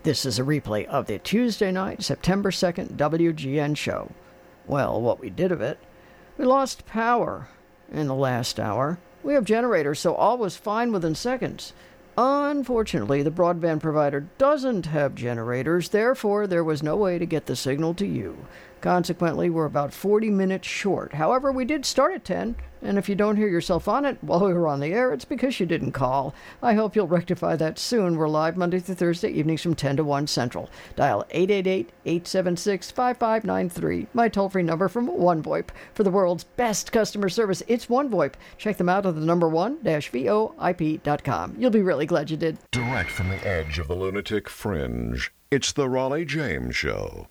This is a replay of the Tuesday night, September 2nd, WGN show. Well, what we did of it, we lost power in the last hour. We have generators, so all was fine within seconds. Unfortunately, the broadband provider doesn't have generators, therefore there was no way to get the signal to you. Consequently, we're about 40 minutes short. However, we did start at 10, and if you don't hear yourself on it while we were on the air, it's because you didn't call. I hope you'll rectify that soon. We're live Monday through Thursday evenings from 10 to 1 Central. Dial 888-876-5593. My toll-free number from OneVoIP. For the world's best customer service, it's OneVoIP. Check them out at the number one-voip.com. You'll be really glad you did. Direct from the edge of the lunatic fringe, it's the Raleigh James Show.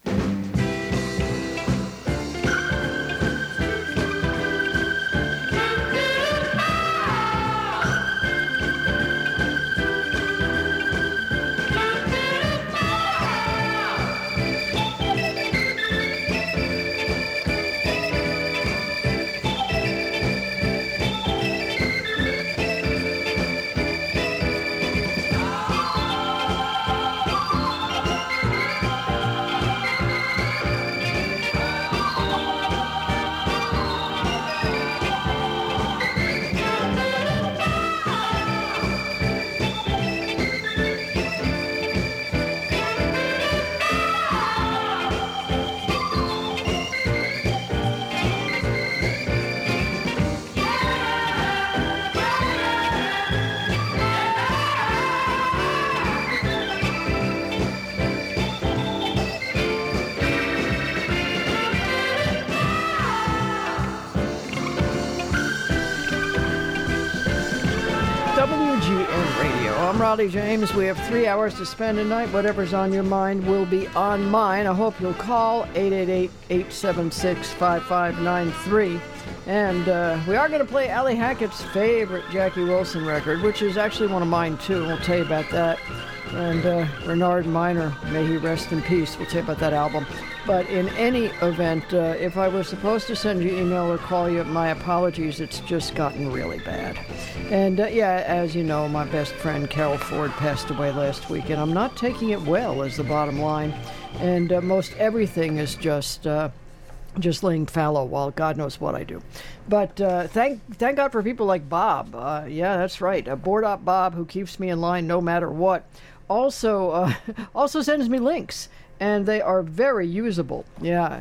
Raleigh James. We have 3 hours to spend tonight. Whatever's on your mind will be on mine. I hope you'll call 888-876-5593. And we are going to play Allie Hackett's favorite Jackie Wilson record, which is actually one of mine, too. We'll tell you about that. And Bernard Minor, may he rest in peace. We'll tell you about that album. But in any event, if I was supposed to send you email or call you, my apologies. It's just gotten really bad. And yeah, as you know, my best friend Carol Ford passed away last week, and I'm not taking it well, is the bottom line. And most everything is just laying fallow while God knows what I do. But thank God for people like Bob. Yeah, that's right. Board Op Bob, who keeps me in line no matter what. Also sends me links. And they are very usable. Yeah,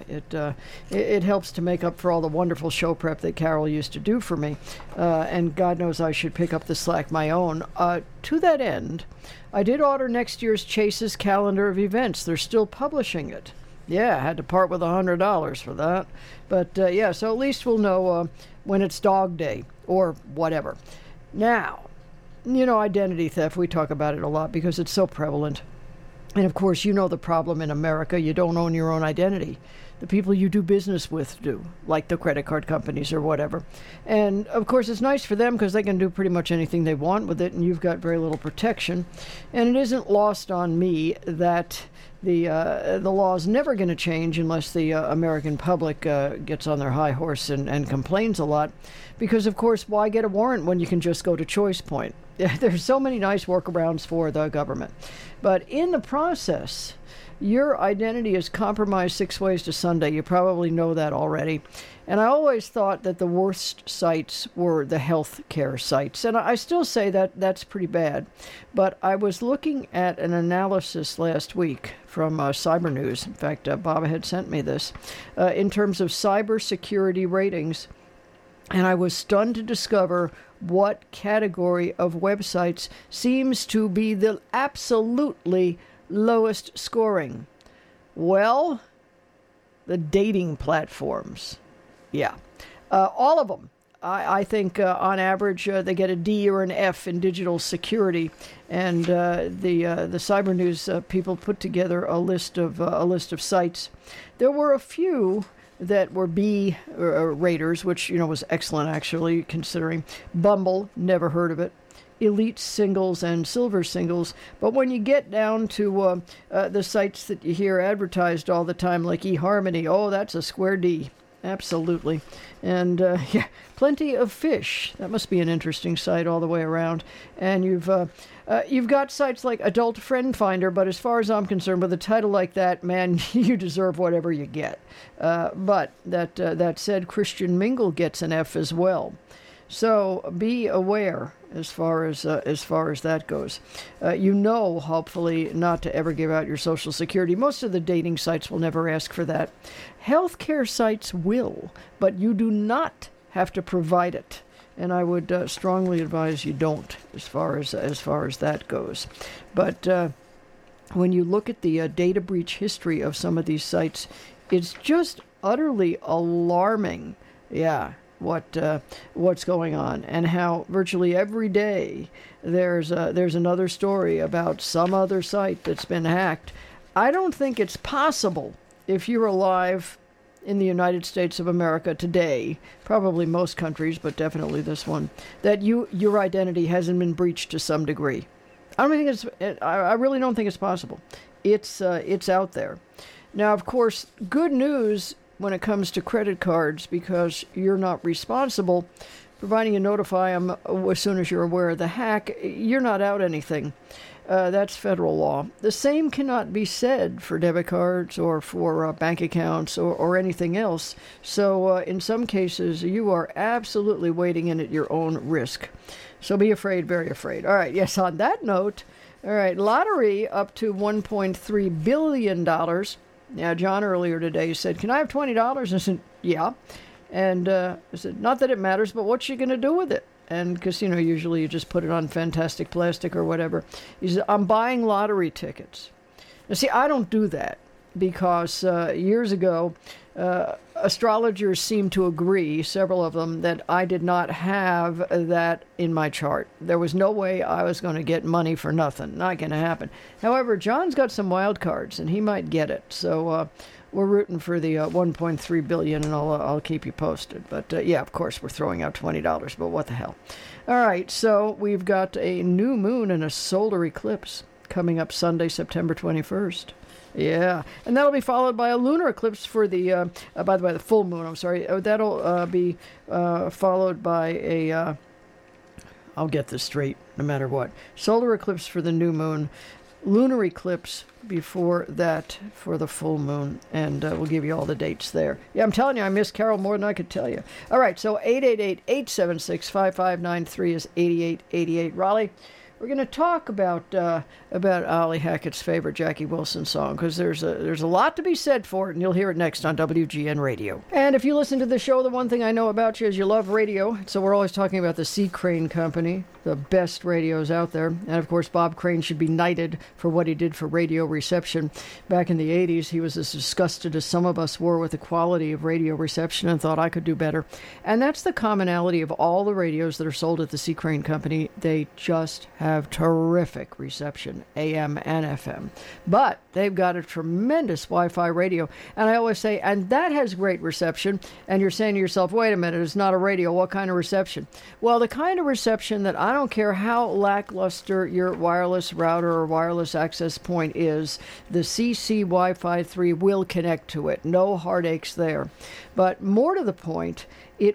it helps to make up for all the wonderful show prep that Carol used to do for me. And God knows I should pick up the slack my own. To that end, I did order next year's Chase's calendar of events. They're still publishing it. Yeah, I had to part with $100 for that. But yeah, so at least we'll know when it's Dog Day or whatever. Now, you know, identity theft, we talk about it a lot because it's so prevalent. And of course, you know the problem in America. You don't own your own identity. The people you do business with do, like the credit card companies or whatever. And of course, it's nice for them because they can do pretty much anything they want with it, and you've got very little protection. And it isn't lost on me that the law is never going to change unless the American public gets on their high horse and complains a lot. Because, of course, why get a warrant when you can just go to Choice Point? There's so many nice workarounds for the government. But in the process, your identity is compromised 6 ways to Sunday. You probably know that already. And I always thought that the worst sites were the health care sites. And I still say that that's pretty bad. But I was looking at an analysis last week from Cyber News. In fact, Bob had sent me this. In terms of cybersecurity ratings. And I was stunned to discover what category of websites seems to be the absolutely lowest scoring. Well, the dating platforms. Yeah. All of them. I think on average they get a D or an F in digital security. And the Cyber News people put together a list of sites. There were a few that were B raters, which, you know, was excellent, actually, considering. Bumble, never heard of it. Elite Singles and Silver Singles. But when you get down to the sites that you hear advertised all the time, like eHarmony, oh, that's a square D. Absolutely. And yeah, plenty of fish. That must be an interesting site all the way around. And you've got sites like Adult Friend Finder, but as far as I'm concerned, with a title like that, man, you deserve whatever you get. But that said, Christian Mingle gets an F as well. So be aware as far as that goes. Hopefully, not to ever give out your Social Security. Most of the dating sites will never ask for that. Healthcare sites will, but you do not have to provide it. And I would strongly advise you don't, as far as that goes. But when you look at the data breach history of some of these sites, it's just utterly alarming. Yeah. What's going on, and how virtually every day there's another story about some other site that's been hacked. I don't think it's possible, if you're alive in the United States of America today, probably most countries, but definitely this one, that your identity hasn't been breached to some degree. I really don't think it's possible. It's out there. Now, of course, good news when it comes to credit cards, because you're not responsible, providing you notify them as soon as you're aware of the hack, you're not out anything. That's federal law. The same cannot be said for debit cards or for bank accounts or anything else. So in some cases, you are absolutely wading in at your own risk. So be afraid, very afraid. All right, yes, on that note, all right, lottery up to $1.3 billion. Yeah, John earlier today said, "Can I have $20?" I said, "Yeah." And I said, "Not that it matters, but what's you going to do with it?" And because, usually you just put it on Fantastic Plastic or whatever. He said, "I'm buying lottery tickets." Now, see, I don't do that because years ago, astrologers seemed to agree, several of them, that I did not have that in my chart. There was no way I was going to get money for nothing. Not going to happen. However, John's got some wild cards, and he might get it. So we're rooting for the $1.3 billion, and I'll keep you posted. But yeah, of course, we're throwing out $20, but what the hell. All right, so we've got a new moon and a solar eclipse coming up Sunday, September 21st. Yeah, and that'll be followed by a lunar eclipse for the, by the way, the full moon, I'm sorry. That'll be followed by a, I'll get this straight no matter what. Solar eclipse for the new moon, lunar eclipse before that for the full moon, and we'll give you all the dates there. Yeah, I'm telling you, I miss Carol more than I could tell you. All right, so 888-876-5593 is 8888 Raleigh. We're going to talk about Ali Hackett's favorite Jackie Wilson song, because there's a lot to be said for it, and you'll hear it next on WGN Radio. And if you listen to the show, the one thing I know about you is you love radio, so we're always talking about the C. Crane Company, the best radios out there. And of course, Bob Crane should be knighted for what he did for radio reception. Back in the 80s, he was as disgusted as some of us were with the quality of radio reception and thought I could do better. And that's the commonality of all the radios that are sold at the C. Crane Company. They just have terrific reception, AM and FM. But they've got a tremendous Wi-Fi radio. And I always say, and that has great reception. And you're saying to yourself, wait a minute, it's not a radio. What kind of reception? Well, the kind of reception that I don't care how lackluster your wireless router or wireless access point is, the CC Wi-Fi 3 will connect to it. No heartaches there. But more to the point,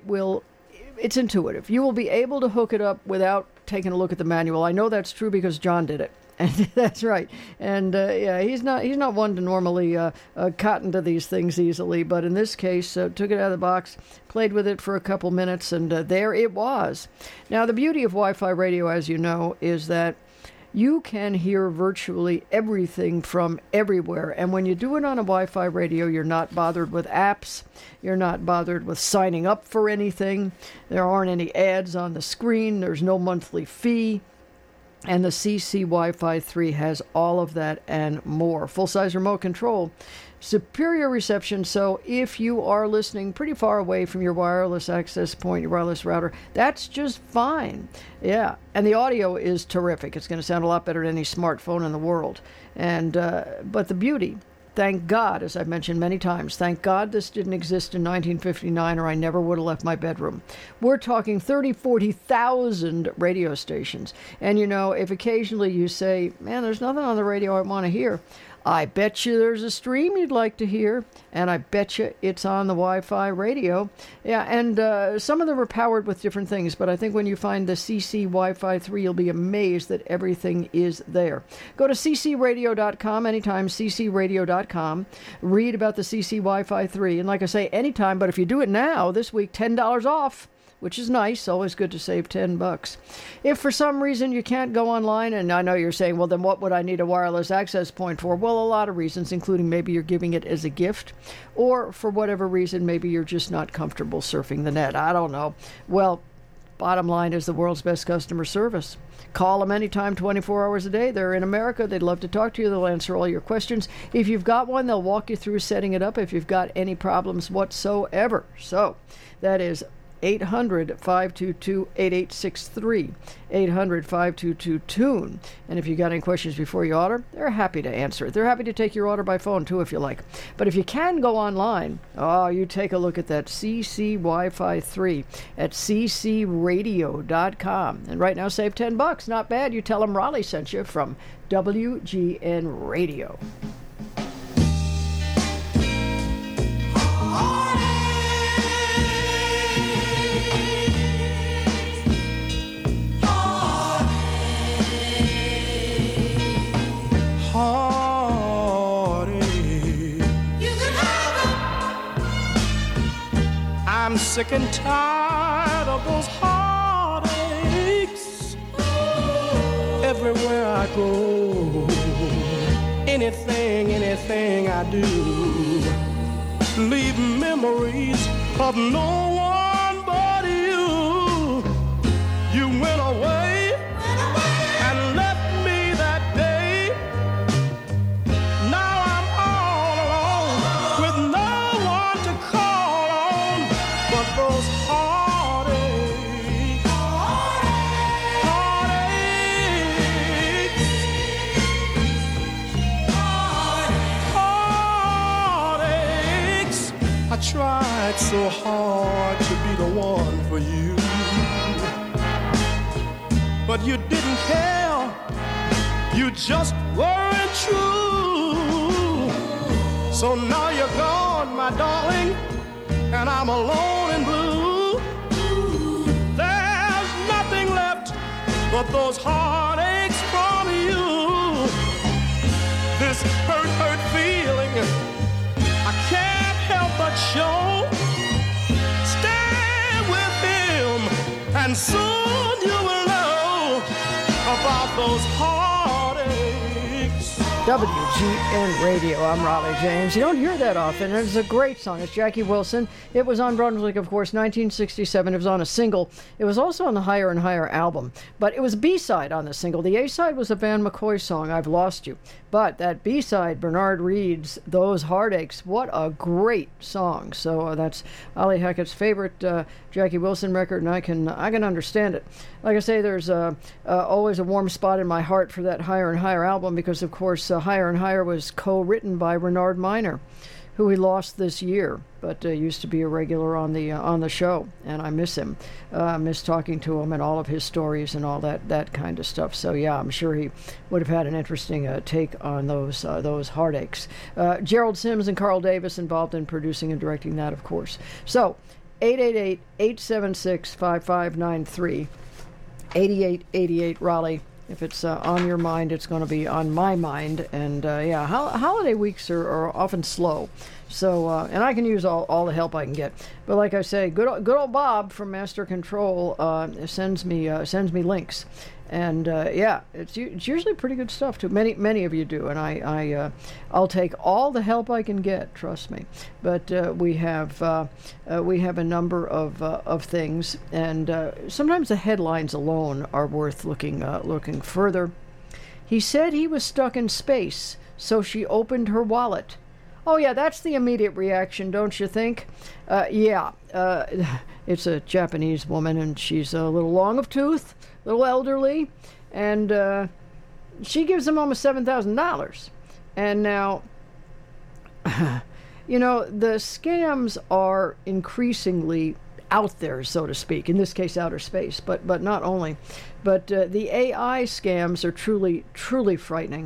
it's intuitive. You will be able to hook it up without taking a look at the manual. I know that's true because John did it. And that's right. And yeah, he's not one to normally cotton to these things easily, but in this case, took it out of the box, played with it for a couple minutes, and there it was. Now, the beauty of Wi-Fi radio, as you know, is that you can hear virtually everything from everywhere. And when you do it on a Wi-Fi radio, you're not bothered with apps. You're not bothered with signing up for anything. There aren't any ads on the screen. There's no monthly fee. And the CC Wi-Fi 3 has all of that and more. Full-size remote control. Superior reception, so if you are listening pretty far away from your wireless access point, your wireless router, that's just fine. Yeah, and the audio is terrific. It's going to sound a lot better than any smartphone in the world. And but the beauty, thank God, as I've mentioned many times, thank God this didn't exist in 1959 or I never would have left my bedroom. We're talking 30, 40,000 radio stations. And, if occasionally you say, man, there's nothing on the radio I want to hear, I bet you there's a stream you'd like to hear, and I bet you it's on the Wi-Fi radio. Yeah, and some of them are powered with different things, but I think when you find the CC Wi-Fi 3, you'll be amazed that everything is there. Go to ccradio.com anytime, ccradio.com. Read about the CC Wi-Fi 3, and like I say, anytime, but if you do it now, this week, $10 off, which is nice. Always good to save $10. If for some reason you can't go online, and I know you're saying, well, then what would I need a wireless access point for? Well, a lot of reasons, including maybe you're giving it as a gift, or for whatever reason, maybe you're just not comfortable surfing the net. I don't know. Well, bottom line is the world's best customer service. Call them anytime, 24 hours a day. They're in America. They'd love to talk to you. They'll answer all your questions. If you've got one, they'll walk you through setting it up if you've got any problems whatsoever. So that is 800-522-8863, 800-522-TUNE. And if you got any questions before you order, they're happy to answer it. They're happy to take your order by phone, too, if you like. But if you can go online, you take a look at that CC Wi-Fi 3 at ccradio.com. And right now, save $10. Not bad. You tell them Raleigh sent you from WGN Radio. I'm sick and tired of those heartaches. Everywhere I go, anything I do, leave memories of no one but you. You went away and left me that day. Now I'm all alone with no one to call on but those heartaches. I tried so hard to be the one for you, but you didn't care. You just weren't true. So now you're gone, my darling, and I'm alone and blue. There's nothing left but those heartaches from you. This hurt feeling I can't help but show. Stay with him and soon you will know about those heartaches. WGN Radio. I'm Raleigh James. You don't hear that often, and it's a great song. It's Jackie Wilson. It was on Brunswick, of course, 1967. It was on a single. It was also on the Higher and Higher album, but it was a B-side on the single. The A-side was a Van McCoy song, I've Lost You. But that B-side, Bernard Reed's Those Heartaches, what a great song. So that's Ali Hackett's favorite Jackie Wilson record, and I can understand it. Like I say, there's always a warm spot in my heart for that Higher and Higher album because, of course, Higher and Higher was co-written by Bernard Miner, who he lost this year, but used to be a regular on the show, and I miss him. Miss talking to him and all of his stories and all that kind of stuff. So yeah, I'm sure he would have had an interesting take on those heartaches. Gerald Sims and Carl Davis involved in producing and directing that, of course. So 888-876-5593, 8888 Raleigh. If it's on your mind, it's going to be on my mind. And holiday weeks are often slow. So, and I can use all the help I can get. But like I say, good old Bob from Master Control sends me links. And it's usually pretty good stuff too. Many of you do, and I'll take all the help I can get. Trust me. But we have a number of things, and sometimes the headlines alone are worth looking further. He said he was stuck in space, so she opened her wallet. Oh yeah, that's the immediate reaction, don't you think? It's a Japanese woman, and she's a little long of tooth, a little elderly, and she gives him almost $7,000. And now, the scams are increasingly out there, so to speak. In this case, outer space, but not only. But the AI scams are truly frightening.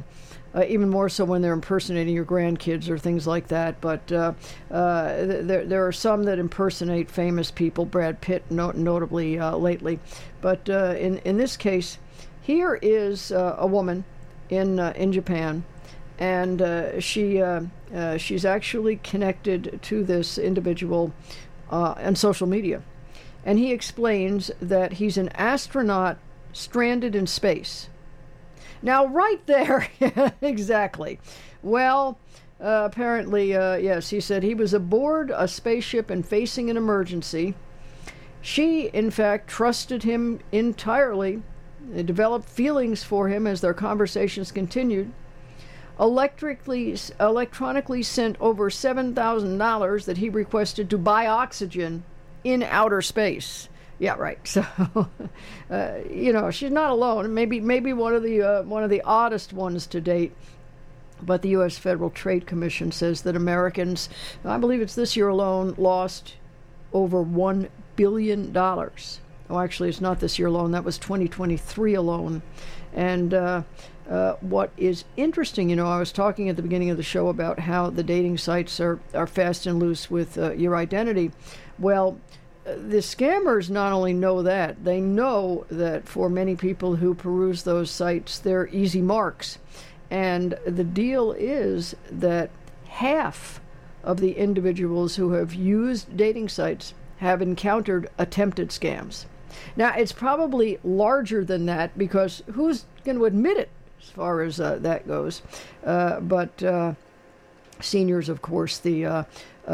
even more so when they're impersonating your grandkids or things like that. But there are some that impersonate famous people, Brad Pitt notably lately. But in this case, here is a woman in Japan, and she's actually connected to this individual on social media. And he explains that he's an astronaut stranded in space. Now, right there, exactly. Well, apparently, yes, he said he was aboard a spaceship and facing an emergency. She, in fact, trusted him entirely. They developed feelings for him as their conversations continued. Electronically sent over $7,000 that he requested to buy oxygen in outer space. Yeah, right. So, she's not alone. Maybe one of the oddest ones to date. But the U.S. Federal Trade Commission says that Americans, I believe it's this year alone, lost over $1 billion. Oh, actually, it's not this year alone. That was 2023 alone. And what is interesting, I was talking at the beginning of the show about how the dating sites are fast and loose with your identity. Well, the scammers not only know that, they know that for many people who peruse those sites, they're easy marks. And the deal is that half of the individuals who have used dating sites have encountered attempted scams. Now, it's probably larger than that because who's going to admit it as far as that goes? But seniors, of course, the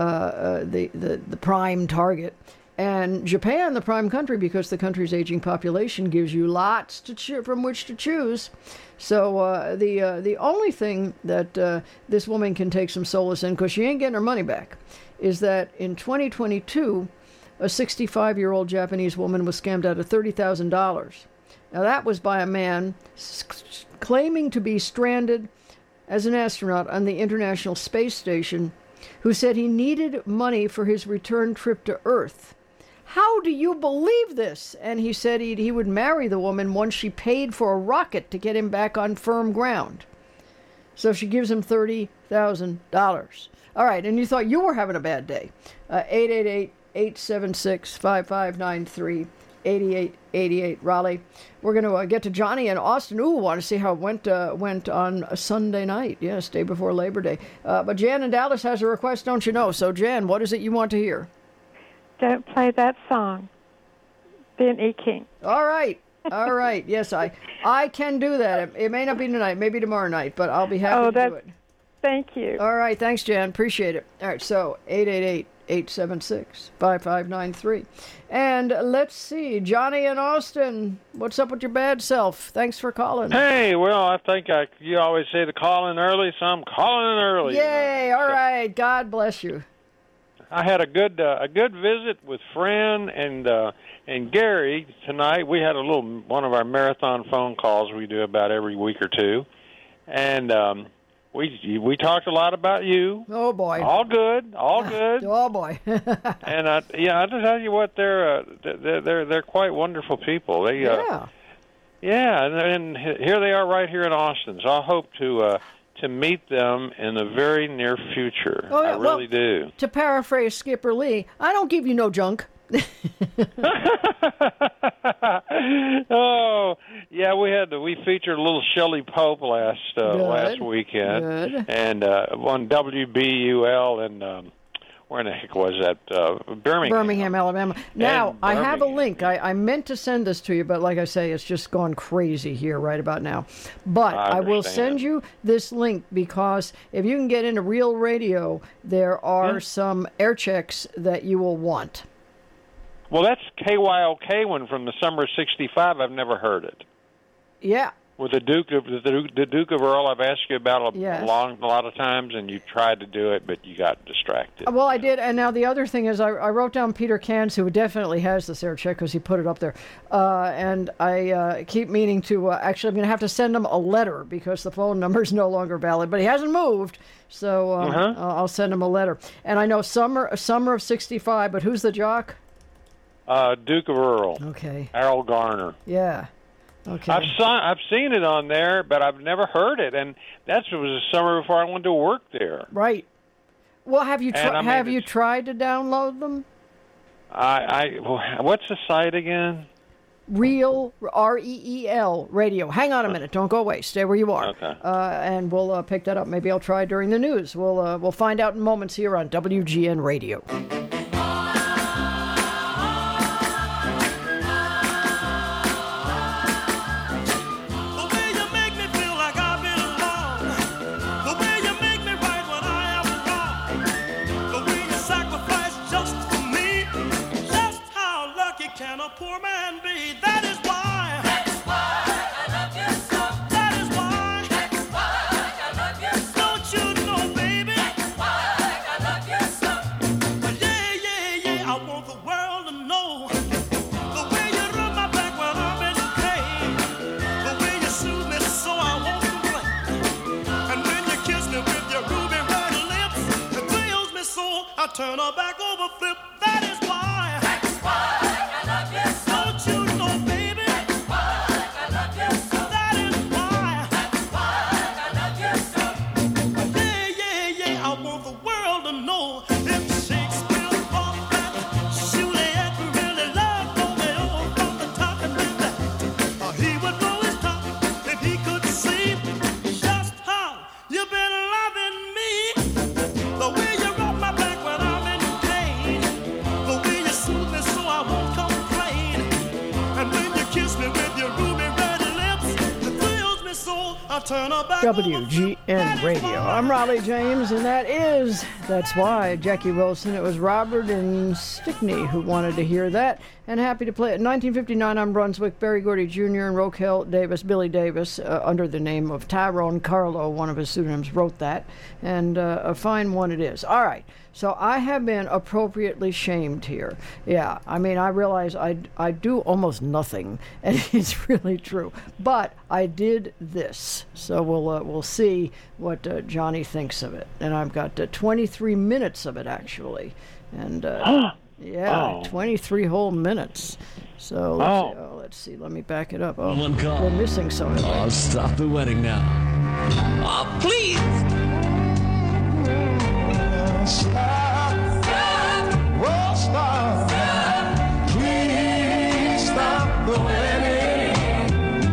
prime target. And Japan, the prime country, because the country's aging population gives you lots from which to choose. So the only thing that this woman can take some solace in, because she ain't getting her money back, is that in 2022, a 65-year-old Japanese woman was scammed out of $30,000. Now that was by a man claiming to be stranded as an astronaut on the International Space Station, who said he needed money for his return trip to Earth. How do you believe this? And he said he would marry the woman once she paid for a rocket to get him back on firm ground. So she gives him $30,000. All right, and you thought you were having a bad day. 888-876-5593, 8888 Raleigh. We're going to get to Johnny in Austin. Ooh, want to see how it went on a Sunday night. Yes, day before Labor Day. But Jan in Dallas has a request, don't you know? So, Jan, what is it you want to hear? Don't play that song, Ben E. King. All right. Yes, I can do that. It may not be tonight, maybe tomorrow night, but I'll be happy to do it. Thank you. All right. Thanks, Jan. Appreciate it. All right. So 888-876-5593. And let's see. Johnny in Austin, what's up with your bad self? Thanks for calling. Hey, well, I think you always say to call in early, so I'm calling in early. Yay. All right. God bless you. I had a good visit with Fran and Gary tonight. We had one of our marathon phone calls we do about every week or two, and we talked a lot about you. Oh boy! All good. Oh boy! And I just tell you what, they're quite wonderful people. And here they are right here in Austin. So I hope to meet them in the very near future. Oh, yeah. I really do. To paraphrase Skipper Lee, I don't give you no junk. Oh, yeah, we featured a little Shelley Pope last weekend. Good. And on WBUL and where in the heck was that? Birmingham, Alabama. Now, I have a link. I meant to send this to you, but like I say, it's just gone crazy here right about now. But I will send you this link because if you can get into Real Radio, there are some air checks that you will want. Well, that's KYOK one from the summer of '65. I've never heard it. Yeah. With the Duke of Earl, I've asked you about a lot of times, and you tried to do it, but you got distracted. Well, I did, and now the other thing is I wrote down Peter Cans, who definitely has this air check because he put it up there, and I keep meaning to, actually I'm going to have to send him a letter because the phone number is no longer valid, but he hasn't moved, so I'll send him a letter. And I know summer of '65, but who's the jock? Duke of Earl. Okay. Errol Garner. Yeah. Okay. I've seen it on there, but I've never heard it, and that was the summer before I went to work there. Right. Well, have you And, you tried to download them? What's the site again? Real, REEL, radio. Hang on a minute. Don't go away. Stay where you are. Okay. And we'll pick that up. Maybe I'll try during the news. We'll find out in moments here on WGN Radio. Can a poor man be? That is why. That's why I love you so. That is why. That's why I love you so. Don't you know, baby? That's why I love you so. Yeah. I want the world to know the way you rub my back when I'm in pain, the way you soothe me so I won't complain, and when you kiss me with your ruby red lips, it thrills me so I turn her back over flip. That is why. That's why. Don't you know, baby? That's why I love you so. That is why. That's why I love you so. Yeah. I want the world to know if Shakespeare thought that Juliet really loved Romeo from the top and then that he would blow his top if he could see just how you've been loving me. The way you rub my back when I'm in pain, the way you soothe me so I won't complain. And when you kiss me with your ruby red lips, it thrills me so I turn her back. WGN Radio. I'm Raleigh James, and that's why Jackie Wilson. It was Robert and Stickney who wanted to hear that, and happy to play it. In 1959 on Brunswick, Berry Gordy Jr. and Roquel Davis, Billy Davis, under the name of Tyrone Carlo, one of his pseudonyms, wrote that, and a fine one it is. All right. So I have been appropriately shamed here. Yeah, I mean, I realize I do almost nothing, and it's really true. But I did this, so we'll see what Johnny thinks of it. And I've got 23 minutes of it actually, and 23 whole minutes. So let's see. Let me back it up. We're missing some of it. Oh, stop the wedding now. Oh, please. Stop. Oh, stop. Please stop the wedding.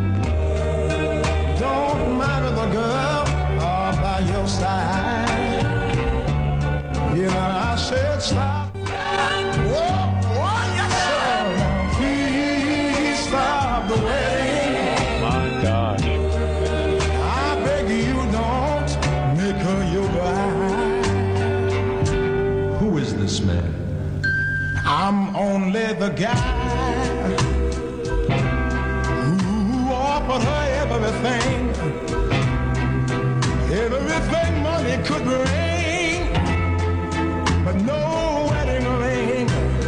Don't matter the girl by your side. You know, I said stop. Yes, sir. Please stop the wedding. My gosh. I beg you, don't make her your bride. Who is this man? I'm only the guy who offered her everything money could bring, but no wedding ring.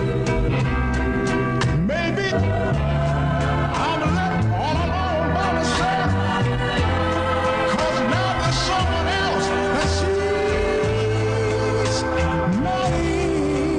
Maybe I'm left all alone by myself, 'cause now there's someone else that she's married.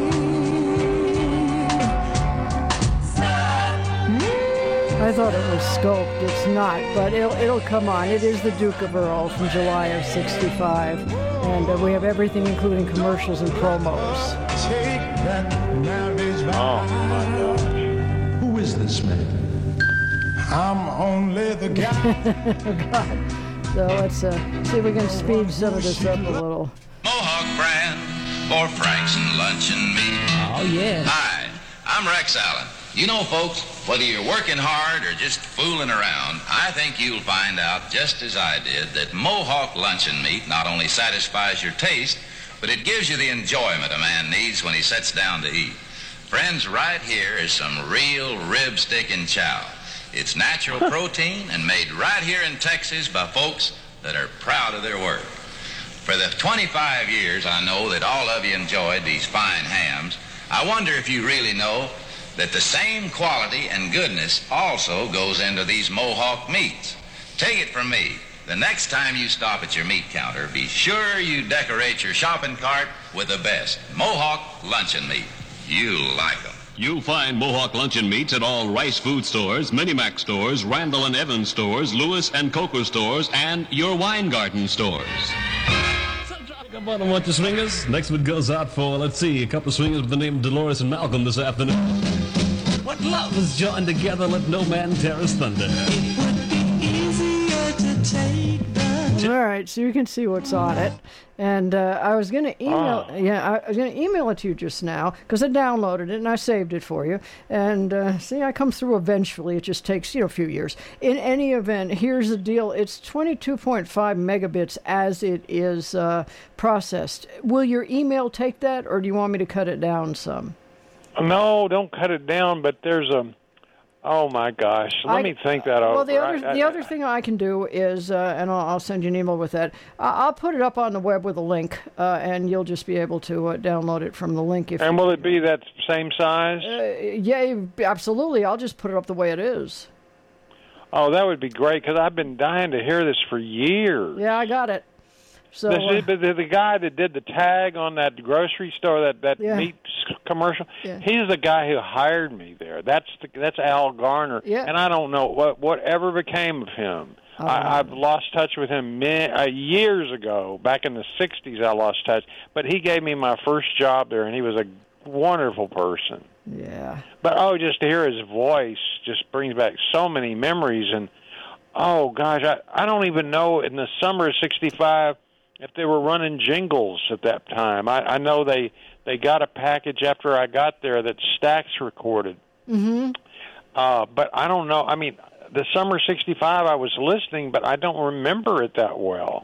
I thought it was scoped. It's not, but it'll come on. It is the Duke of Earl from July of '65, and we have everything, including commercials and promos. Take that marriage vow. Oh, my gosh. Who is this man? I'm only the guy. Oh, God. So let's see if we can speed some of this up a little. Mohawk brand for Frank's and Luncheon Meat. Oh, yeah. Hi, I'm Rex Allen. You know, folks, whether you're working hard or just fooling around, I think you'll find out, just as I did, that Mohawk Luncheon Meat not only satisfies your taste, but it gives you the enjoyment a man needs when he sits down to eat. Friends, right here is some real rib sticking chow. It's natural protein and made right here in Texas by folks that are proud of their work. For the 25 years I know that all of you enjoyed these fine hams, I wonder if you really know that the same quality and goodness also goes into these Mohawk meats. Take it from me, the next time you stop at your meat counter, be sure you decorate your shopping cart with the best Mohawk Luncheon Meat. You'll like them. You'll find Mohawk Luncheon Meats at all Rice Food Stores, Minimac Stores, Randall and Evans Stores, Lewis and Coker Stores, and your Weingarten Stores. Come on, I want your swingers. Next one goes out for, let's see, a couple of swingers with the name of Dolores and Malcolm this afternoon. What love is joined together, let no man tear us thunder. It would be easier to take the... All right, so you can see what's on it. And I was going to email, I was going to email it to you just now because I downloaded it and I saved it for you. And see, I come through eventually. It just takes, a few years. In any event, here's the deal. It's 22.5 megabits as it is processed. Will your email take that, or do you want me to cut it down some? No, don't cut it down, but there's a... Oh, my gosh. Let me think that over. Well, the other thing I can do is, and I'll send you an email with that, I'll put it up on the web with a link, and you'll just be able to download it from the link. And will it be that same size? Yeah, absolutely. I'll just put it up the way it is. Oh, that would be great, because I've been dying to hear this for years. Yeah, I got it. So the guy that did the tag on that grocery store, that meat commercial, he's the guy who hired me there. That's Al Garner, and I don't know whatever became of him. I've lost touch with him years ago. Back in the 60s, I lost touch. But he gave me my first job there, and he was a wonderful person. Yeah. But, just to hear his voice just brings back so many memories. And, oh, gosh, I don't even know in the summer of 65 if they were running jingles at that time. I know they got a package after I got there that Stax recorded. Mm-hmm. But I don't know. I mean, the summer 65 I was listening, but I don't remember it that well.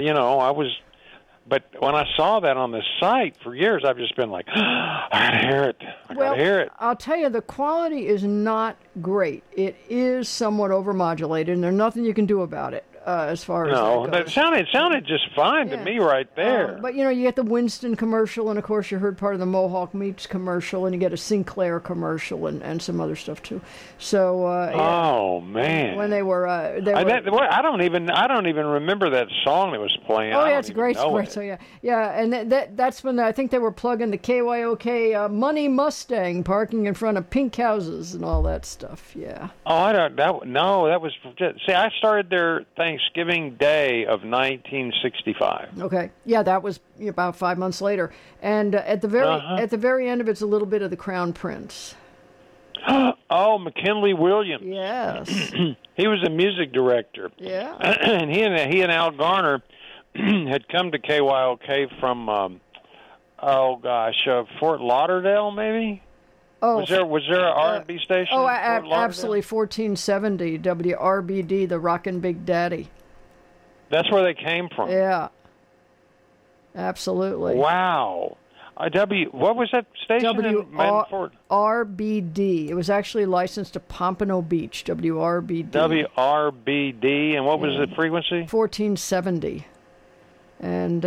I was... But when I saw that on the site for years, I've just been like, I gotta hear it. I gotta hear it. I'll tell you, the quality is not great. It is somewhat overmodulated, and there's nothing you can do about it. As far as that goes. It sounded just fine to me right there. But you get the Winston commercial, and of course you heard part of the Mohawk Meats commercial, and you get a Sinclair commercial and some other stuff too. So oh man, when they were I don't even remember that song that was playing. Oh yeah, it's great. So and that's when I think they were plugging the KYOK Money Mustang parking in front of pink houses and all that stuff. Yeah. Oh, that was see, I started there Thanksgiving Day of 1965. Okay, yeah, that was about 5 months later, and at the very end of it's a little bit of the Crown Prince. Oh, McKinley Williams. Yes, he was a music director. Yeah, and he and Al Garner had come to KYOK from Fort Lauderdale, maybe. Oh, was there an R&B station? Oh, absolutely, 1470 WRBD, the Rockin' Big Daddy. That's where they came from. Yeah, absolutely. Wow. What was that station in Fort? RBD. It was actually licensed to Pompano Beach. WRBD. WRBD, and what was the frequency? 1470. And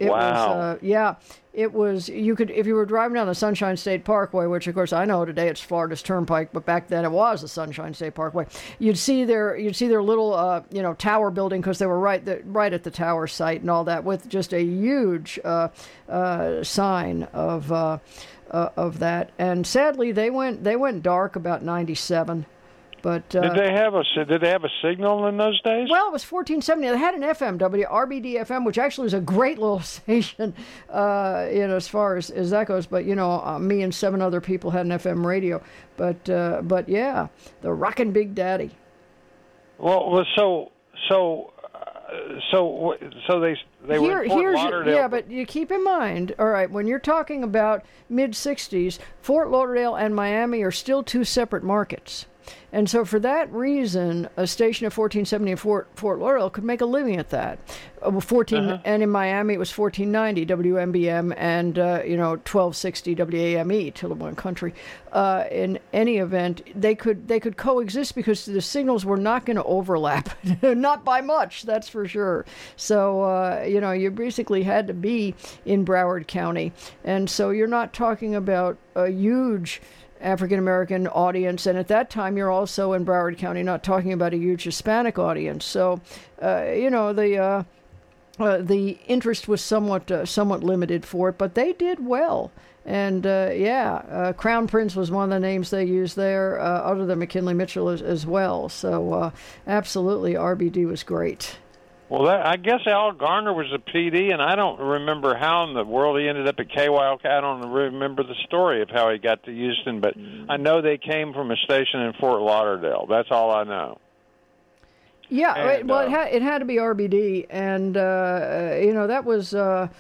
it was, you could, if you were driving down the Sunshine State Parkway, which of course I know today it's Florida's Turnpike, but back then it was the Sunshine State Parkway. You'd see their little tower building, because they were right at the tower site and all that, with just a huge sign of that. And sadly, they went dark about 97. But did they have a signal in those days? Well, it was 1470. They had an FM, WRBD FM, which actually was a great little station, as far as that goes. But me and 7 other people had an FM radio. But yeah, the Rockin' Big Daddy. Well, so they were in Fort Lauderdale. Yeah, but you keep in mind, all right, when you're talking about mid-60s, Fort Lauderdale and Miami are still 2 separate markets. And so for that reason, a station of 1470 in Fort Lauderdale could make a living at that. And in Miami, it was 1490 WMBM and 1260 WAME, Tillamook Country. In any event, they could coexist because the signals were not going to overlap, not by much, that's for sure. So you basically had to be in Broward County, and so you're not talking about a huge African-American audience, and at that time you're also in Broward County not talking about a huge Hispanic audience. So the interest was somewhat limited for it, but they did well. And Crown Prince was one of the names they used there, other than McKinley Mitchell as well. So absolutely, RBD was great. Well, I guess Al Garner was a PD, and I don't remember how in the world he ended up at KYLK. I don't remember the story of how he got to Houston, but I know they came from a station in Fort Lauderdale. That's all I know. Yeah, and, it had to be RBD, and that was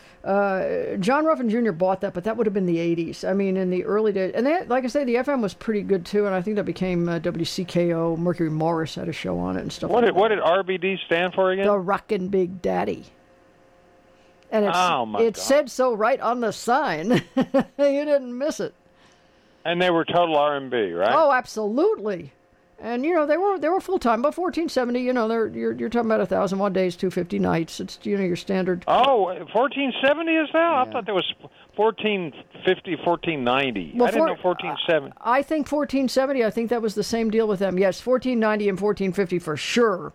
John Ruffin Jr. bought that, but that would have been the '80s. I mean, in the early days, and like I say, the FM was pretty good too, and I think that became WCKO. Mercury Morris had a show on it and stuff. What did RBD stand for again? The Rockin' Big Daddy. And it said so right on the sign. You didn't miss it. And they were total R&B, right? Oh, absolutely. And they were full time, but 1470. You're talking about 1,001 days, 250 nights. It's your standard. Oh, 1470 is that? Yeah. I thought that was 1450, 1490. Well, I didn't know 1470. I think 1470. I think that was the same deal with them. Yes, 1490 and 1450 for sure.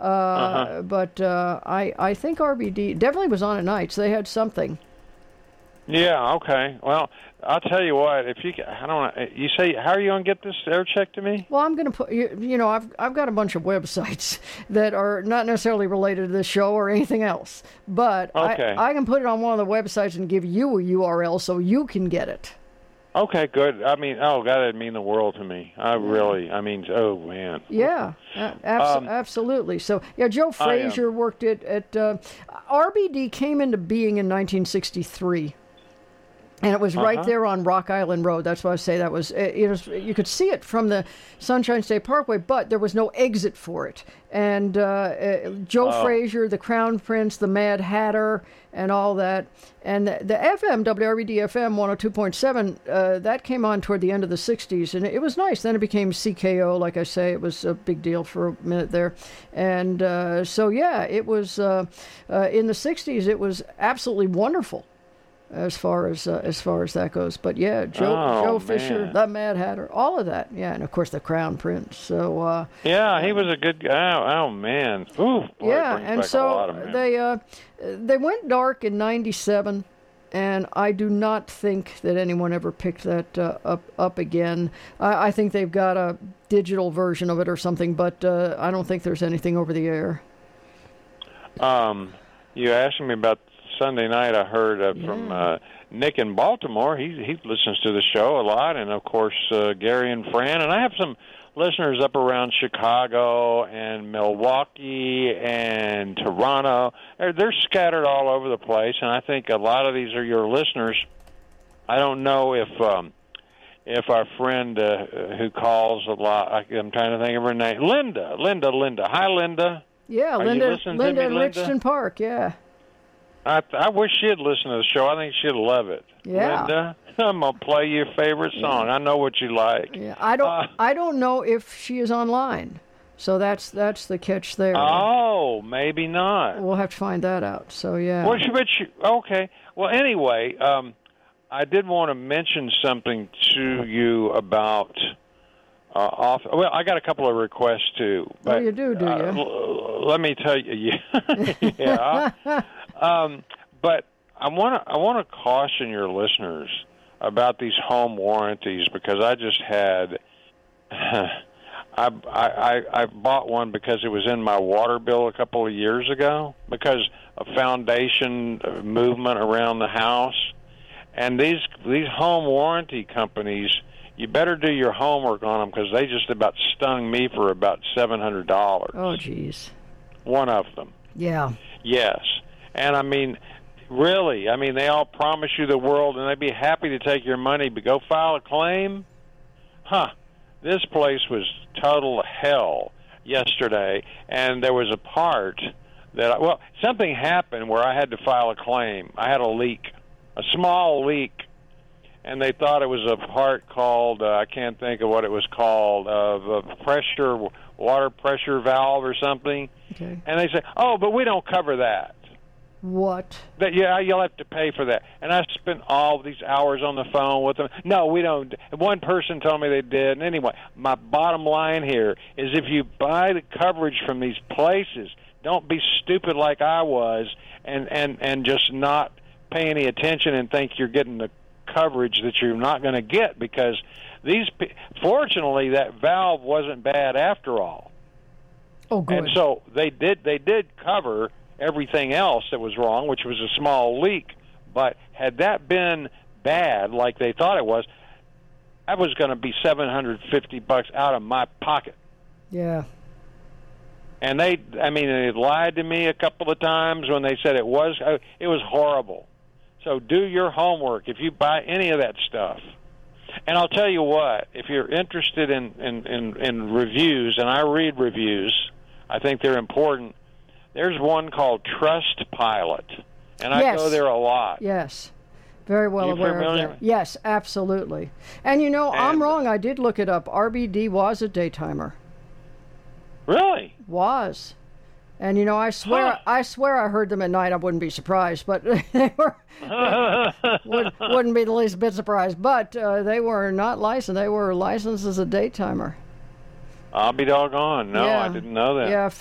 But I think RBD definitely was on at nights. They had something. Yeah. Okay. Well, I'll tell you what. If you, I don't know. You say, how are you going to get this air check to me? Well, I'm going to put. I've got a bunch of websites that are not necessarily related to this show or anything else, but okay. I can put it on one of the websites and give you a URL so you can get it. Okay, good. I mean, God, that'd mean the world to me. Oh man. Yeah, absolutely. So, Joe Frazier worked at RBD came into being in 1963. And it was right there on Rock Island Road. That's why I say that was, you could see it from the Sunshine State Parkway, but there was no exit for it. And Joe Frazier, the Crown Prince, the Mad Hatter, and all that. And the FM, WRBD FM 102.7, that came on toward the end of the 60s, and it was nice. Then it became CKO, like I say. It was a big deal for a minute there. And it was, in the 60s, it was absolutely wonderful. As far as that goes, but Joe Fisher, the Mad Hatter, all of that, and of course the Crown Prince. So he was a good guy. Oh man, ooh, boy, and so they went dark in '97, and I do not think that anyone ever picked that up again. I think they've got a digital version of it or something, but I don't think there's anything over the air. You asked me about Sunday night. I heard from Nick in Baltimore. He listens to the show a lot, and of course Gary and Fran. And I have some listeners up around Chicago and Milwaukee and Toronto. They're scattered all over the place, and I think a lot of these are your listeners. I don't know if our friend who calls a lot, I'm trying to think of her name, Linda. Hi, Linda. Yeah, Linda in Richmond Park. Yeah. I wish she'd listen to the show. I think she'd love it. Yeah. Linda, I'm gonna play your favorite song. I know what you like. Yeah. I don't know if she is online, so that's the catch there. Oh, maybe not. We'll have to find that out. So yeah. Well, okay. Well, anyway, I did want to mention something to you about. Well, I got a couple of requests too. But, you do you? Let me tell you. Yeah. But I want to caution your listeners about these home warranties, because I just had I bought one because it was in my water bill a couple of years ago because of foundation movement around the house, and these home warranty companies, you better do your homework on them, because they just about stung me for about $700. Oh, geez. One of them. Yeah. Yes. And, I mean, really, they all promise you the world, and they'd be happy to take your money, but go file a claim? This place was total hell yesterday, and there was a part that, something happened where I had to file a claim. I had a leak, a small leak, and they thought it was a part called, I can't think of what it was called, of a water pressure valve or something. Okay. And they say, but we don't cover that. What? You'll have to pay for that. And I spent all these hours on the phone with them. No, we don't. One person told me they did. And anyway, my bottom line here is if you buy the coverage from these places, Don't be stupid like I was and just not pay any attention and think you're getting the coverage that you're not going to get, because fortunately that valve wasn't bad after all. Oh, good. And so they did cover everything else that was wrong, which was a small leak. But had that been bad, like they thought it was, that was going to be $750 out of my pocket. Yeah. And they lied to me a couple of times when they said it was horrible. So do your homework if you buy any of that stuff. And I'll tell you what, if you're interested in reviews, and I read reviews, I think they're important. There's one called Trustpilot, and I go there a lot. Yes. Very well aware of that. Yes, absolutely. And I'm wrong. I did look it up. RBD was a daytimer. Really? Was. And I swear I heard them at night. I wouldn't be surprised, but they were wouldn't be the least bit surprised. But they were not licensed. They were licensed as a daytimer. I'll be doggone. No, I didn't know that. Yeah,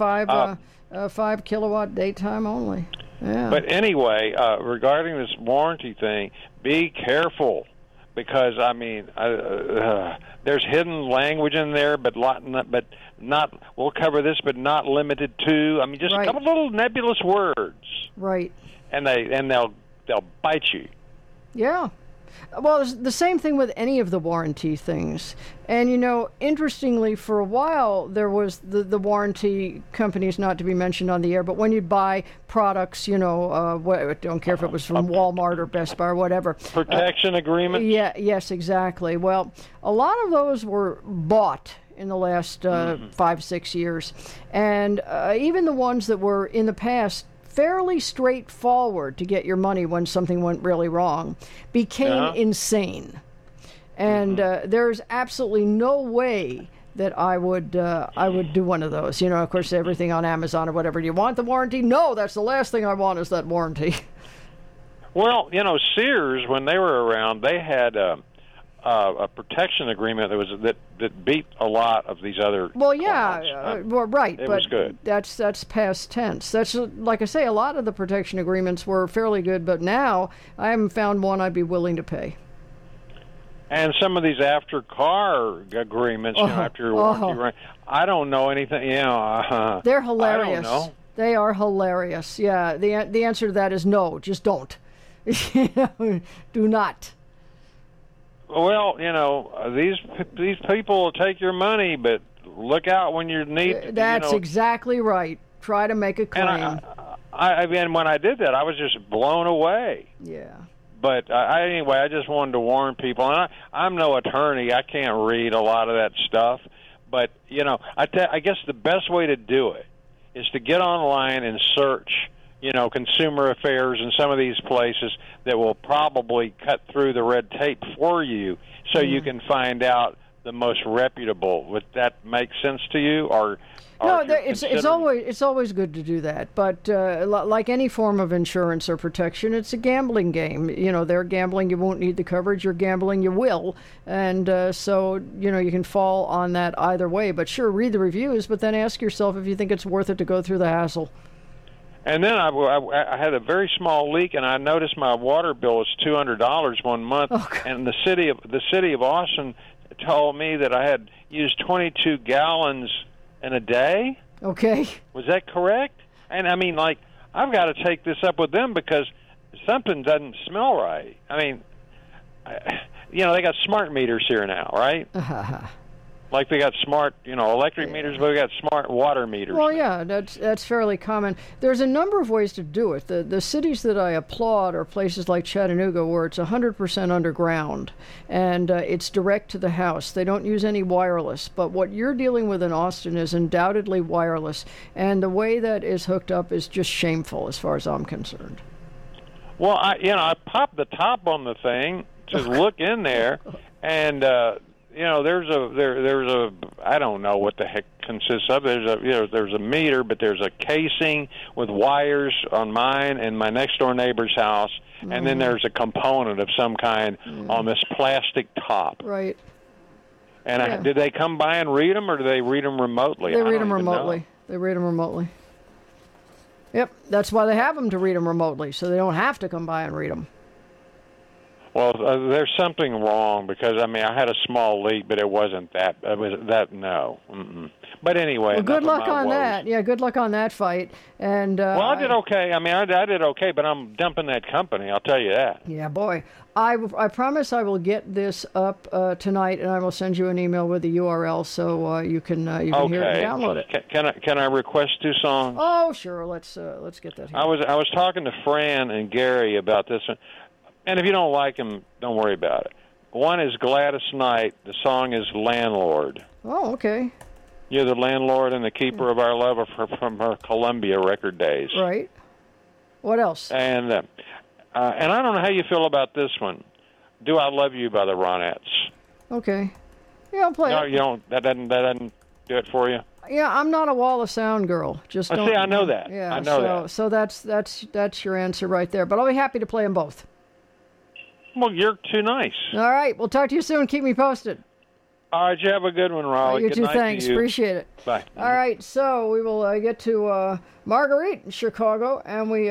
5 kilowatt daytime only. Yeah. But anyway, regarding this warranty thing, be careful, because there's hidden language in there, but not. We'll cover this, but not limited to. Just a couple little nebulous words. Right. And they'll bite you. Yeah. Well, it's the same thing with any of the warranty things. And, interestingly, for a while, there was the warranty companies not to be mentioned on the air, but when you'd buy products, I don't care if it was from Walmart or Best Buy or whatever. Protection agreement? Yes, exactly. Well, a lot of those were bought in the last 5-6 years. And even the ones that were in the past fairly straightforward to get your money when something went really wrong became insane. And there's absolutely no way that I would do one of those. Of course, everything on Amazon or whatever. Do you want the warranty? No, that's the last thing I want is that warranty. Well, Sears, when they were around, they had a protection agreement that beat a lot of these other. Well, yeah, right. It but was good. That's past tense. That's like I say, a lot of the protection agreements were fairly good, but now I haven't found one I'd be willing to pay. And some of these after-car agreements, after your warranty, I don't know anything. They're hilarious. I don't know. They are hilarious. Yeah, the answer to that is no. Just don't. Do not. Well, these people will take your money, but look out when you need. That's exactly right. Try to make a claim. And when I did that, I was just blown away. Yeah. But anyway, I just wanted to warn people. And I'm no attorney. I can't read a lot of that stuff. But I guess the best way to do it is to get online and search. Consumer Affairs and some of these places that will probably cut through the red tape for you, so you can find out the most reputable. Would that make sense to you? No, it's always good to do that. But like any form of insurance or protection, it's a gambling game. They're gambling you won't need the coverage. You're gambling you will, and so you can fall on that either way. But sure, read the reviews, but then ask yourself if you think it's worth it to go through the hassle. And then I had a very small leak, and I noticed my water bill was $200 one month. And the city of Austin told me that I had used 22 gallons in a day. Okay. Was that correct? And I've got to take this up with them because something doesn't smell right. They got smart meters here now, right? Like they got smart, electric meters, but we got smart water meters. Well, yeah, that's fairly common. There's a number of ways to do it. The cities that I applaud are places like Chattanooga, where it's 100% underground, and it's direct to the house. They don't use any wireless. But what you're dealing with in Austin is undoubtedly wireless, and the way that is hooked up is just shameful, as far as I'm concerned. Well, I popped the top on the thing to look in there, and. There's a I don't know what the heck consists of. There's a meter, but there's a casing with wires on mine and my next door neighbor's house, and then there's a component of some kind on this plastic top. Right. And did they come by and read them, or do they read them remotely? They read them remotely. They read them remotely. Yep, that's why they have them to read them remotely, so they don't have to come by and read them. Well, there's something wrong because I had a small leak, but it wasn't that. It was that no. Mm-mm. But anyway, well, good luck on that. Yeah, good luck on that fight. And well, I did okay. I did okay, but I'm dumping that company. I'll tell you that. Yeah, boy. I promise I will get this up tonight, and I will send you an email with the URL so you can hear it and download it. Can I request 2 songs? Oh, sure. Let's get that here. I was talking to Fran and Gary about this one. And if you don't like them, don't worry about it. One is Gladys Knight. The song is Landlord. Oh, okay. You're the landlord and the keeper of our love from her Columbia record days. Right. What else? And I don't know how you feel about this one. Do I Love You by the Ronettes. Okay. Yeah, I'll play it. You don't, that doesn't do it for you? Yeah, I'm not a wall of sound girl. Just don't. See, I know that. Yeah, I know that. So that's your answer right there. But I'll be happy to play them both. Well, you're too nice. All right. We'll talk to you soon. Keep me posted. All right. You have a good one, Raleigh. You good too. night Thanks. to you. Appreciate it. Bye. All right. So we will get to Marguerite in Chicago, and we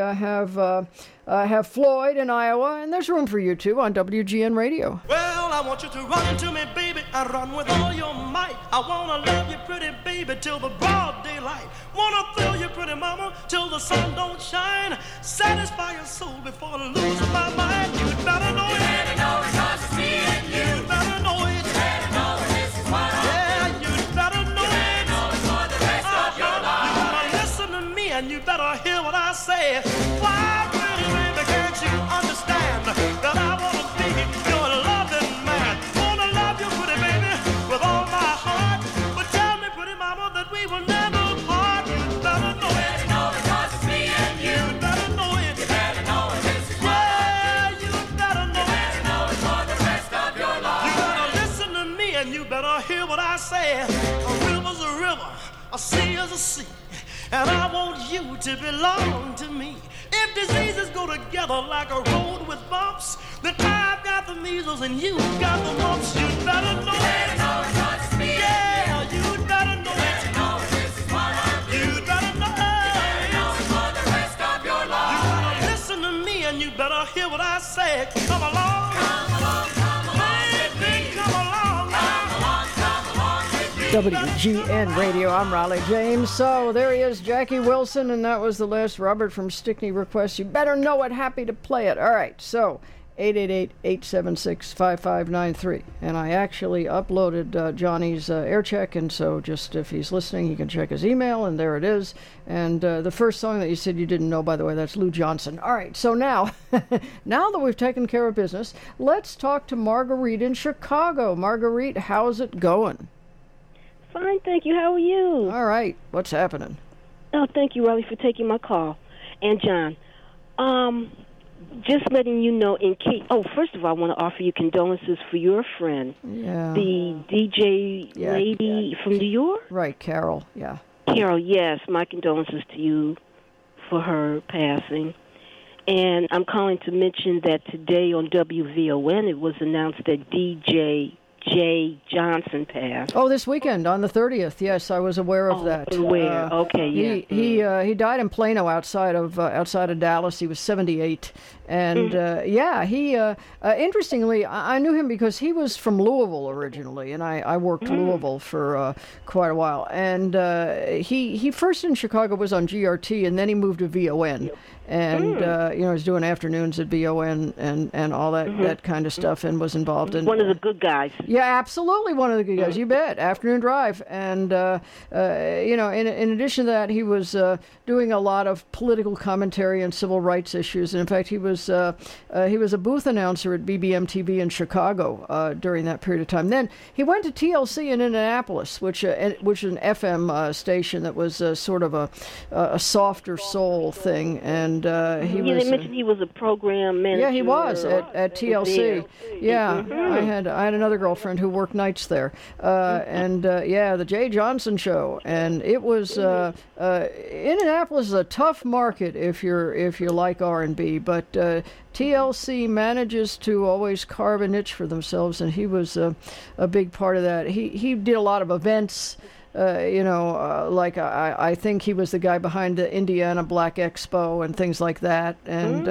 have Floyd in Iowa, and there's room for you too on WGN Radio. Well, I want you to run into me, baby. I run with all your might. I wanna love you, pretty baby, till the broad daylight. Wanna thrill you, pretty mama, till the sun don't shine. Satisfy your soul before I lose my mind. You better know it. You better know it, 'cause it's me and you. You better know it. You better know it. This is what I want. You better know it. You better know it for the rest of your life. You better listen to me and you better hear what I say. Why, pretty baby, can't you understand that I wanna be your loving man? Wanna love you, pretty baby, with all my heart. But tell me, pretty mama, that we will never part. You better know it. You better know it, 'cause it's me and you. You better know it. You better know it. This is what I want. You better know it. You better know it for the rest of your life. You better listen to me and you better hear what I say. A river's a river, a sea is a sea, and I want you to belong to me. If diseases go together like a road with bumps, then I've got the measles and you got the mumps. You better know it. You better know it, 'cause it's me. Yeah, you better know it. You better know it. This is what I want. You better know it. You better know it for the rest of your life. You better listen to me and you better hear what I say. Come along. Come along, come along. Baby, come along. Come along, come along with me. WGN Radio, I'm Raleigh James. So there he is, Jackie Wilson, and that was the last Robert from Stickney request. You better know it, happy to play it. All right, so 888-876-5593. And I actually uploaded Johnny's air check, and so just if he's listening, he can check his email, and there it is. And the first song that you said you didn't know, by the way, that's Lou Johnson. All right, so now, now that we've taken care of business, let's talk to Marguerite in Chicago. Marguerite, how's it going? Fine, thank you. How are you? All right. What's happening? Oh, thank you, Raleigh, for taking my call. And John, just letting you know in case... Oh, first of all, I want to offer you condolences for your friend, the DJ lady from New York? Right, Carol, yeah. Carol, yes. My condolences to you for her passing. And I'm calling to mention that today on WVON, it was announced that DJ Jay Johnson passed. Oh, this weekend on the 30th. Yes, I was aware of that. Aware. Okay, yeah. He died in Plano, outside of Dallas. He was 78, and interestingly, I knew him because he was from Louisville originally, and I worked Louisville for quite a while. And he first in Chicago was on GRT, and then he moved to VON. And he was doing afternoons at VON and all that kind of stuff, and was involved in one of the good guys. Yeah, absolutely one of the good guys. You bet. Afternoon Drive, and in addition to that, he was doing a lot of political commentary on civil rights issues. And in fact, he was a booth announcer at BBM-TV in Chicago during that period of time. Then he went to TLC in Indianapolis, which is an FM station that was sort of a softer soul thing, and he was. They mentioned he was a program manager. Yeah, he was at TLC. Yeah, I had another girlfriend who worked nights there, the Jay Johnson Show, and it was Indianapolis is a tough market if you like R&B, but TLC manages to always carve a niche for themselves, and he was a big part of that. He did a lot of events. like I think he was the guy behind the Indiana Black Expo and things like that, and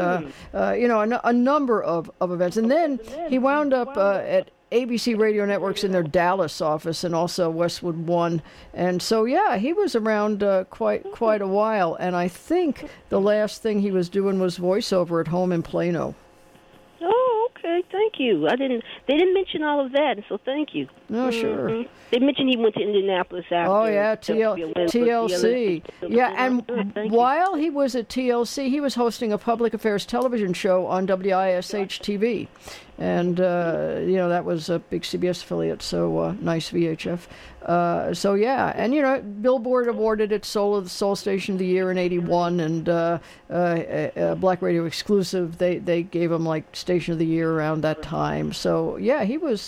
a number of events. And then he wound up at ABC Radio Networks in their Dallas office, and also Westwood One. And so, yeah, he was around quite a while. And I think the last thing he was doing was voiceover at home in Plano. Oh, okay. Thank you. They didn't mention all of that, so thank you. No, sure. Mm-hmm. They mentioned he went to Indianapolis after. Oh, yeah, TLC. Yeah, and while he was at TLC, he was hosting a public affairs television show on WISH-TV. And, that was a big CBS affiliate, so nice VHF. So, yeah, and, Billboard awarded it Soul Station of the Year in 81, and Black Radio Exclusive, they gave him, like, Station of the Year around that time. So, yeah, he was,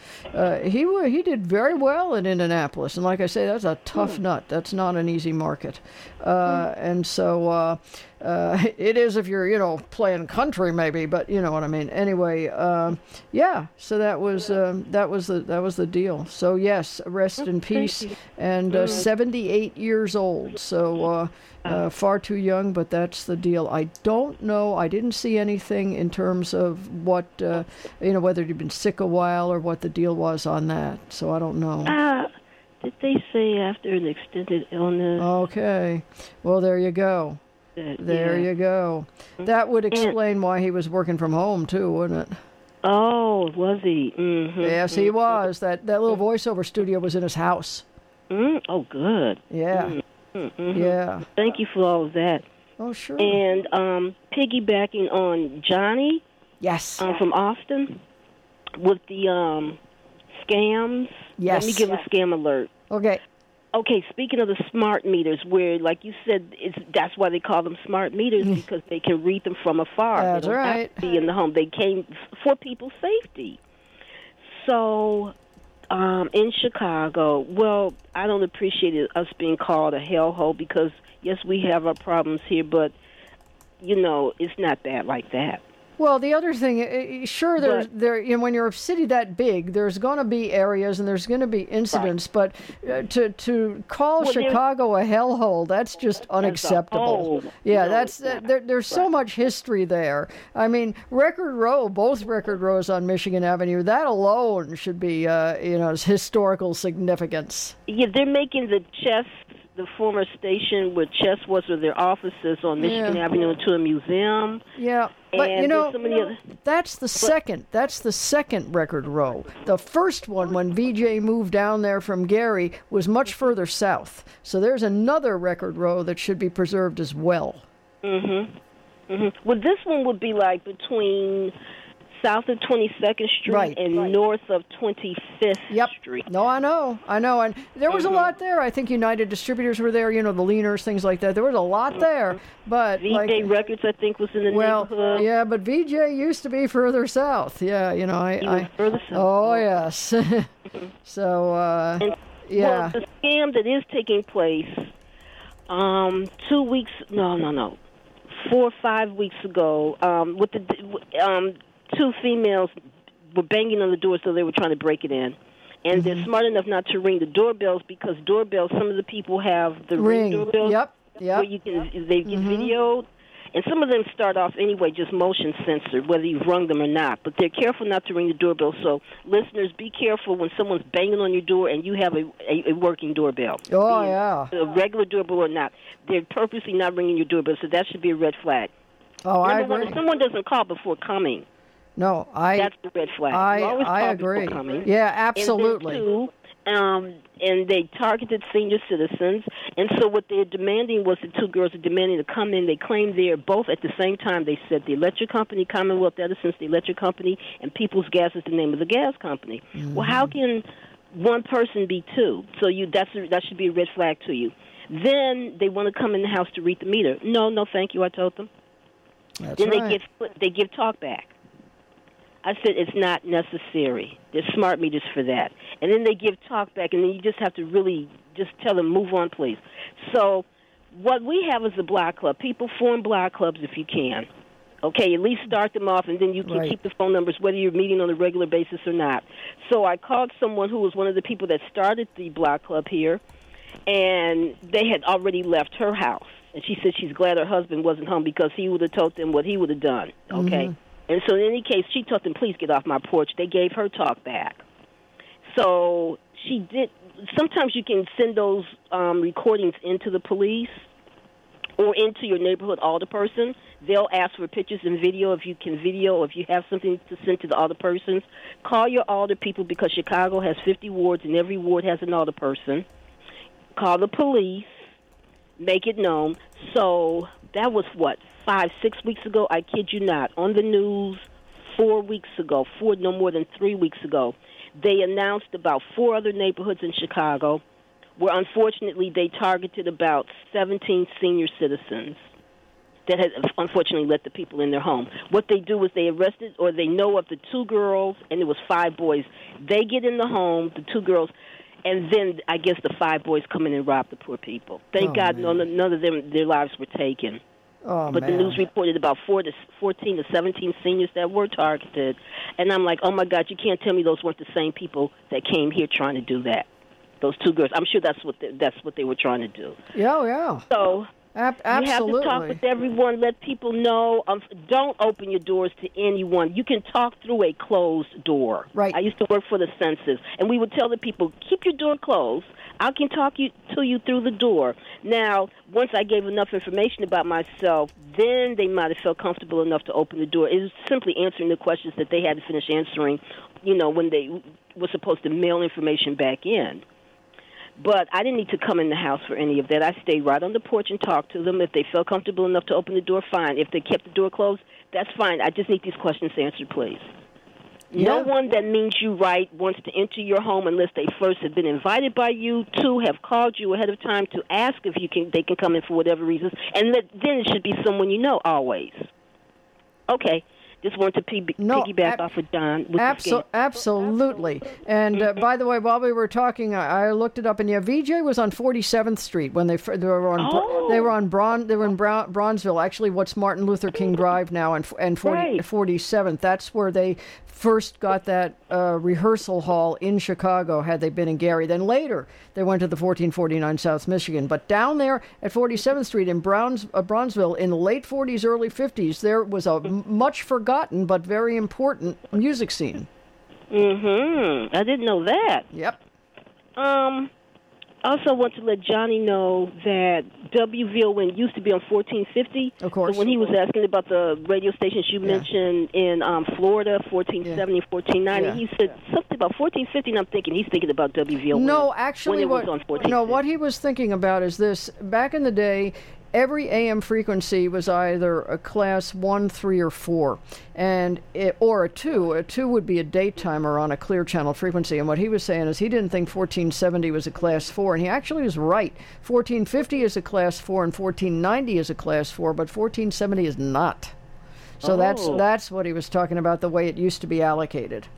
he did very well in Indianapolis. And like I say, that's a tough nut. That's not an easy market. And so... it is if you're, playing country maybe, but you know what I mean. Anyway, so that was the deal. So yes, rest in peace. And 78 years old. So far too young, but that's the deal. I don't know. I didn't see anything in terms of what whether he'd been sick a while or what the deal was on that. So I don't know. Did they say after an extended illness? Okay. Well, there you go. There you go. That would explain why he was working from home, too, wouldn't it? Oh, was he? Mm-hmm. Yes, he was. That little voiceover studio was in his house. Oh, good. Yeah. Mm-hmm. Yeah. Thank you for all of that. Oh, sure. And piggybacking on Johnny. Yes. From Austin with the scams. Yes. Let me give a scam alert. Okay. Okay, speaking of the smart meters, where, like you said, that's why they call them smart meters, because they can read them from afar. That's they don't right. have to be in the home. They came for people's safety. So, in Chicago, well, I don't appreciate us being called a hellhole because, yes, we have our problems here, but, it's not bad like that. Well, the other thing, sure, when you're a city that big, there's going to be areas and there's going to be incidents, right. But to call Chicago a hellhole, that's just unacceptable. There's so much history there. I mean, Record Row, both Record Rows on Michigan Avenue, that alone should be, historical significance. Yeah, they're making the former station where Chess was with their offices on Michigan Avenue into a museum. Yeah, but and that's the second Record Row. The first one, when VJ moved down there from Gary, was much further south. So there's another Record Row that should be preserved as well. Well, this one would be like between south of 22nd Street and north of 25th Street. No, I know. And there was a lot there. I think United Distributors were there, the Leaners, things like that. There was a lot there. But VJ Records, I think, was in the neighborhood. Yeah, but VJ used to be further south. Yeah, further south. Oh, yes. So, Well, the scam that is taking place 2 weeks, 4 or 5 weeks ago, with the two females were banging on the door, so they were trying to break it in. And they're smart enough not to ring the doorbells because doorbells, some of the people have the ring doorbells where they get videoed. And some of them start off anyway just motion censored, whether you've rung them or not. But they're careful not to ring the doorbell. So, listeners, be careful when someone's banging on your door and you have a working doorbell. Oh, yeah. A regular doorbell or not. They're purposely not ringing your doorbell, so that should be a red flag. Oh, I agree. Number one, if someone doesn't call before coming, no, that's the red flag. I agree. Yeah, absolutely. And then two, and they targeted senior citizens, and so what they're demanding was the two girls are demanding to come in. They claim they're both at the same time. They said the electric company, Commonwealth Edison's the electric company, and People's Gas is the name of the gas company. Well, how can one person be two? So that should be a red flag to you. Then they want to come in the house to read the meter. No, thank you, I told them. That's then right. they give talk back. I said it's not necessary. There's smart meters for that. And then they give talk back, and then you just have to really just tell them, move on, please. So what we have is a block club. People form block clubs if you can. Okay, at least start them off, and then you can keep the phone numbers, whether you're meeting on a regular basis or not. So I called someone who was one of the people that started the block club here, and they had already left her house. And she said she's glad her husband wasn't home because he would have told them what he would have done. Okay? And so in any case, she told them, please get off my porch. They gave her talk back. So she did. Sometimes you can send those recordings into the police or into your neighborhood alderperson. They'll ask for pictures and video if you can video or if you have something to send to the alderpersons. Call your alder people because Chicago has 50 wards and every ward has an alderperson. Call the police. Make it known. So that was, 5-6 weeks ago? I kid you not. On the news 4 weeks ago, no more than 3 weeks ago, they announced about 4 other neighborhoods in Chicago where unfortunately they targeted about 17 senior citizens that had unfortunately let the people in their home. What they do is they arrested, or they know of the 2 girls, and it was 5 boys. They get in the home, the 2 girls, and then I guess the 5 boys come in and rob the poor people. Thank God none of them, their lives were taken. But the news reported about 14 to 17 seniors that were targeted. And I'm like, oh, my God, you can't tell me those weren't the same people that came here trying to do that. Those 2 girls. I'm sure that's what they were trying to do. Yeah. So absolutely. You have to talk with everyone. Let people know. Don't open your doors to anyone. You can talk through a closed door. Right. I used to work for the census, and we would tell the people, keep your door closed. I can talk to you through the door. Now, once I gave enough information about myself, then they might have felt comfortable enough to open the door. It was simply answering the questions that they had to finish answering, when they were supposed to mail information back in. But I didn't need to come in the house for any of that. I stayed right on the porch and talked to them. If they felt comfortable enough to open the door, fine. If they kept the door closed, that's fine. I just need these questions answered, please. Yeah. No one that means you right wants to enter your home unless they first have been invited by you, 2, have called you ahead of time to ask if they can come in for whatever reasons, and then it should be someone you know always. Okay. Just want to piggyback off of Don. Absolutely. And by the way, while we were talking, I looked it up, and VJ was on 47th Street when they were in Bronzeville. Actually, what's Martin Luther King Drive now, and 47th. That's where they first got that rehearsal hall in Chicago, had they been in Gary. Then later, they went to the 1449 South Michigan. But down there at 47th Street in Bronzeville, in the late 40s, early 50s, there was a much forgotten but very important music scene. I didn't know that. Yep. I also want to let Johnny know that WVON used to be on 1450. Of course. So when he was asking about the radio stations you mentioned in Florida, 1470, 1490, he said something about 1450, and I'm thinking he's thinking about WVON. No, actually, what he was thinking about is this. Back in the day, every AM frequency was either a class 1, 3, or 4, or a 2. A 2 would be a daytimer on a clear channel frequency. And what he was saying is he didn't think 1470 was a class 4, and he actually was right. 1450 is a class 4, and 1490 is a class 4, but 1470 is not. So that's what he was talking about, the way it used to be allocated.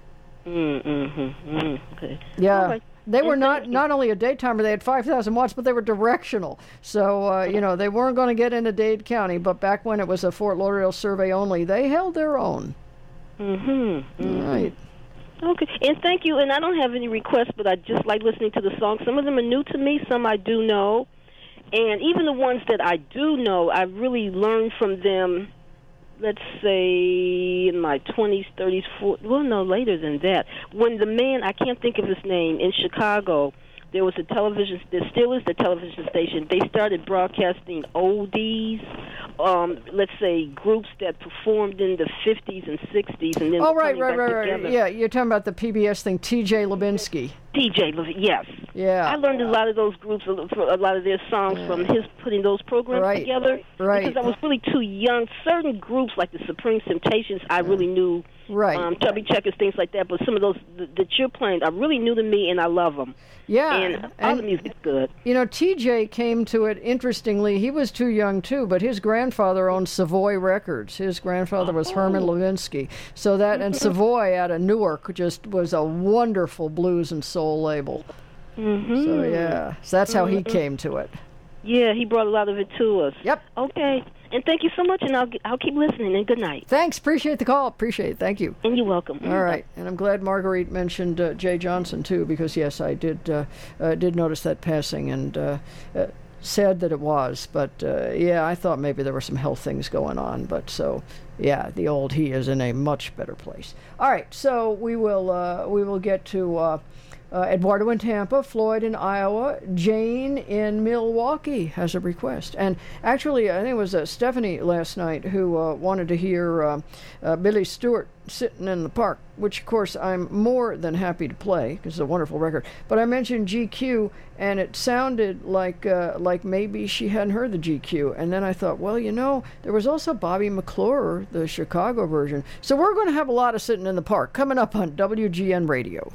Okay. Yeah. All right. They were not only a daytimer, they had 5,000 watts, but they were directional. So, they weren't going to get into Dade County, but back when it was a Fort Lauderdale survey only, they held their own. Right. Okay, and thank you. And I don't have any requests, but I just like listening to the songs. Some of them are new to me, some I do know. And even the ones that I do know, I really learned from them, let's say, in my 20s, 30s, 40s, well, no, later than that. When the man, I can't think of his name, in Chicago, there was a television, there still is the television station. They started broadcasting oldies, let's say groups that performed in the 50s and 60s. And then right. Yeah, you're talking about the PBS thing, T.J. Levinsky. T.J. yes. Yeah. I learned a lot of those groups, a lot of their songs from his putting those programs together. Right. Because I was really too young. Certain groups like the Supreme Temptations, I really knew. Right. Chubby Checkers, things like that. But some of those that you're playing are really new to me, and I love them. Yeah. And all the music's good. TJ came to it, interestingly, he was too young too, but his grandfather owned Savoy Records. His grandfather was Herman Levinsky. So that, and Savoy out of Newark just was a wonderful blues and soul label. So that's how he came to it. Yeah, he brought a lot of it to us. Yep. Okay. And thank you so much, and I'll keep listening, and good night. Thanks. Appreciate the call. Appreciate it. Thank you. And you're welcome. All right. And I'm glad Marguerite mentioned Jay Johnson, too, because, yes, I did notice that passing, and sad that it was. But, yeah, I thought maybe there were some health things going on. But so, yeah, he is in a much better place. All right. So we will get to Eduardo in Tampa, Floyd in Iowa, Jane in Milwaukee has a request. And actually, I think it was Stephanie last night who wanted to hear Billy Stewart, Sitting in the Park, which, of course, I'm more than happy to play because it's a wonderful record. But I mentioned GQ, and it sounded like maybe she hadn't heard the GQ. And then I thought, well, there was also Bobby McClure, the Chicago version. So we're going to have a lot of Sitting in the Park coming up on WGN Radio.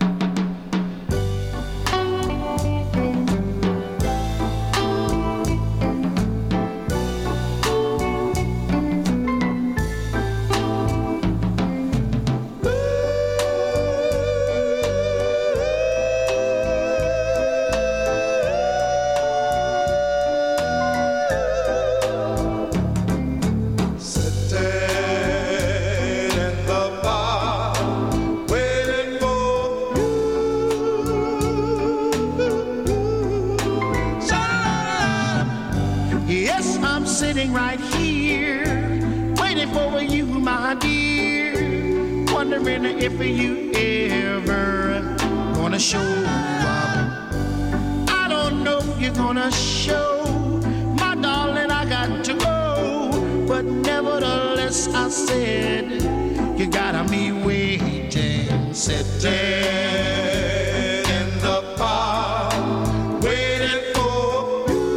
Right here, waiting for you, my dear. Wondering if you ever gonna show up. I don't know if you're gonna show, my darling. I got to go, but nevertheless, I said you got me waiting, sitting in the park, waiting for you.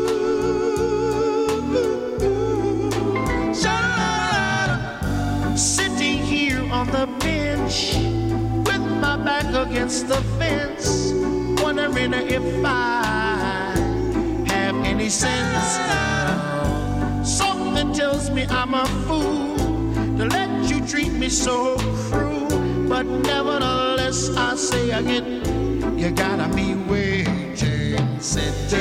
The bench with my back against the fence, wondering if I have any sense. Something tells me I'm a fool to let you treat me so cruel, but nevertheless I say again, you gotta be waiting, sitting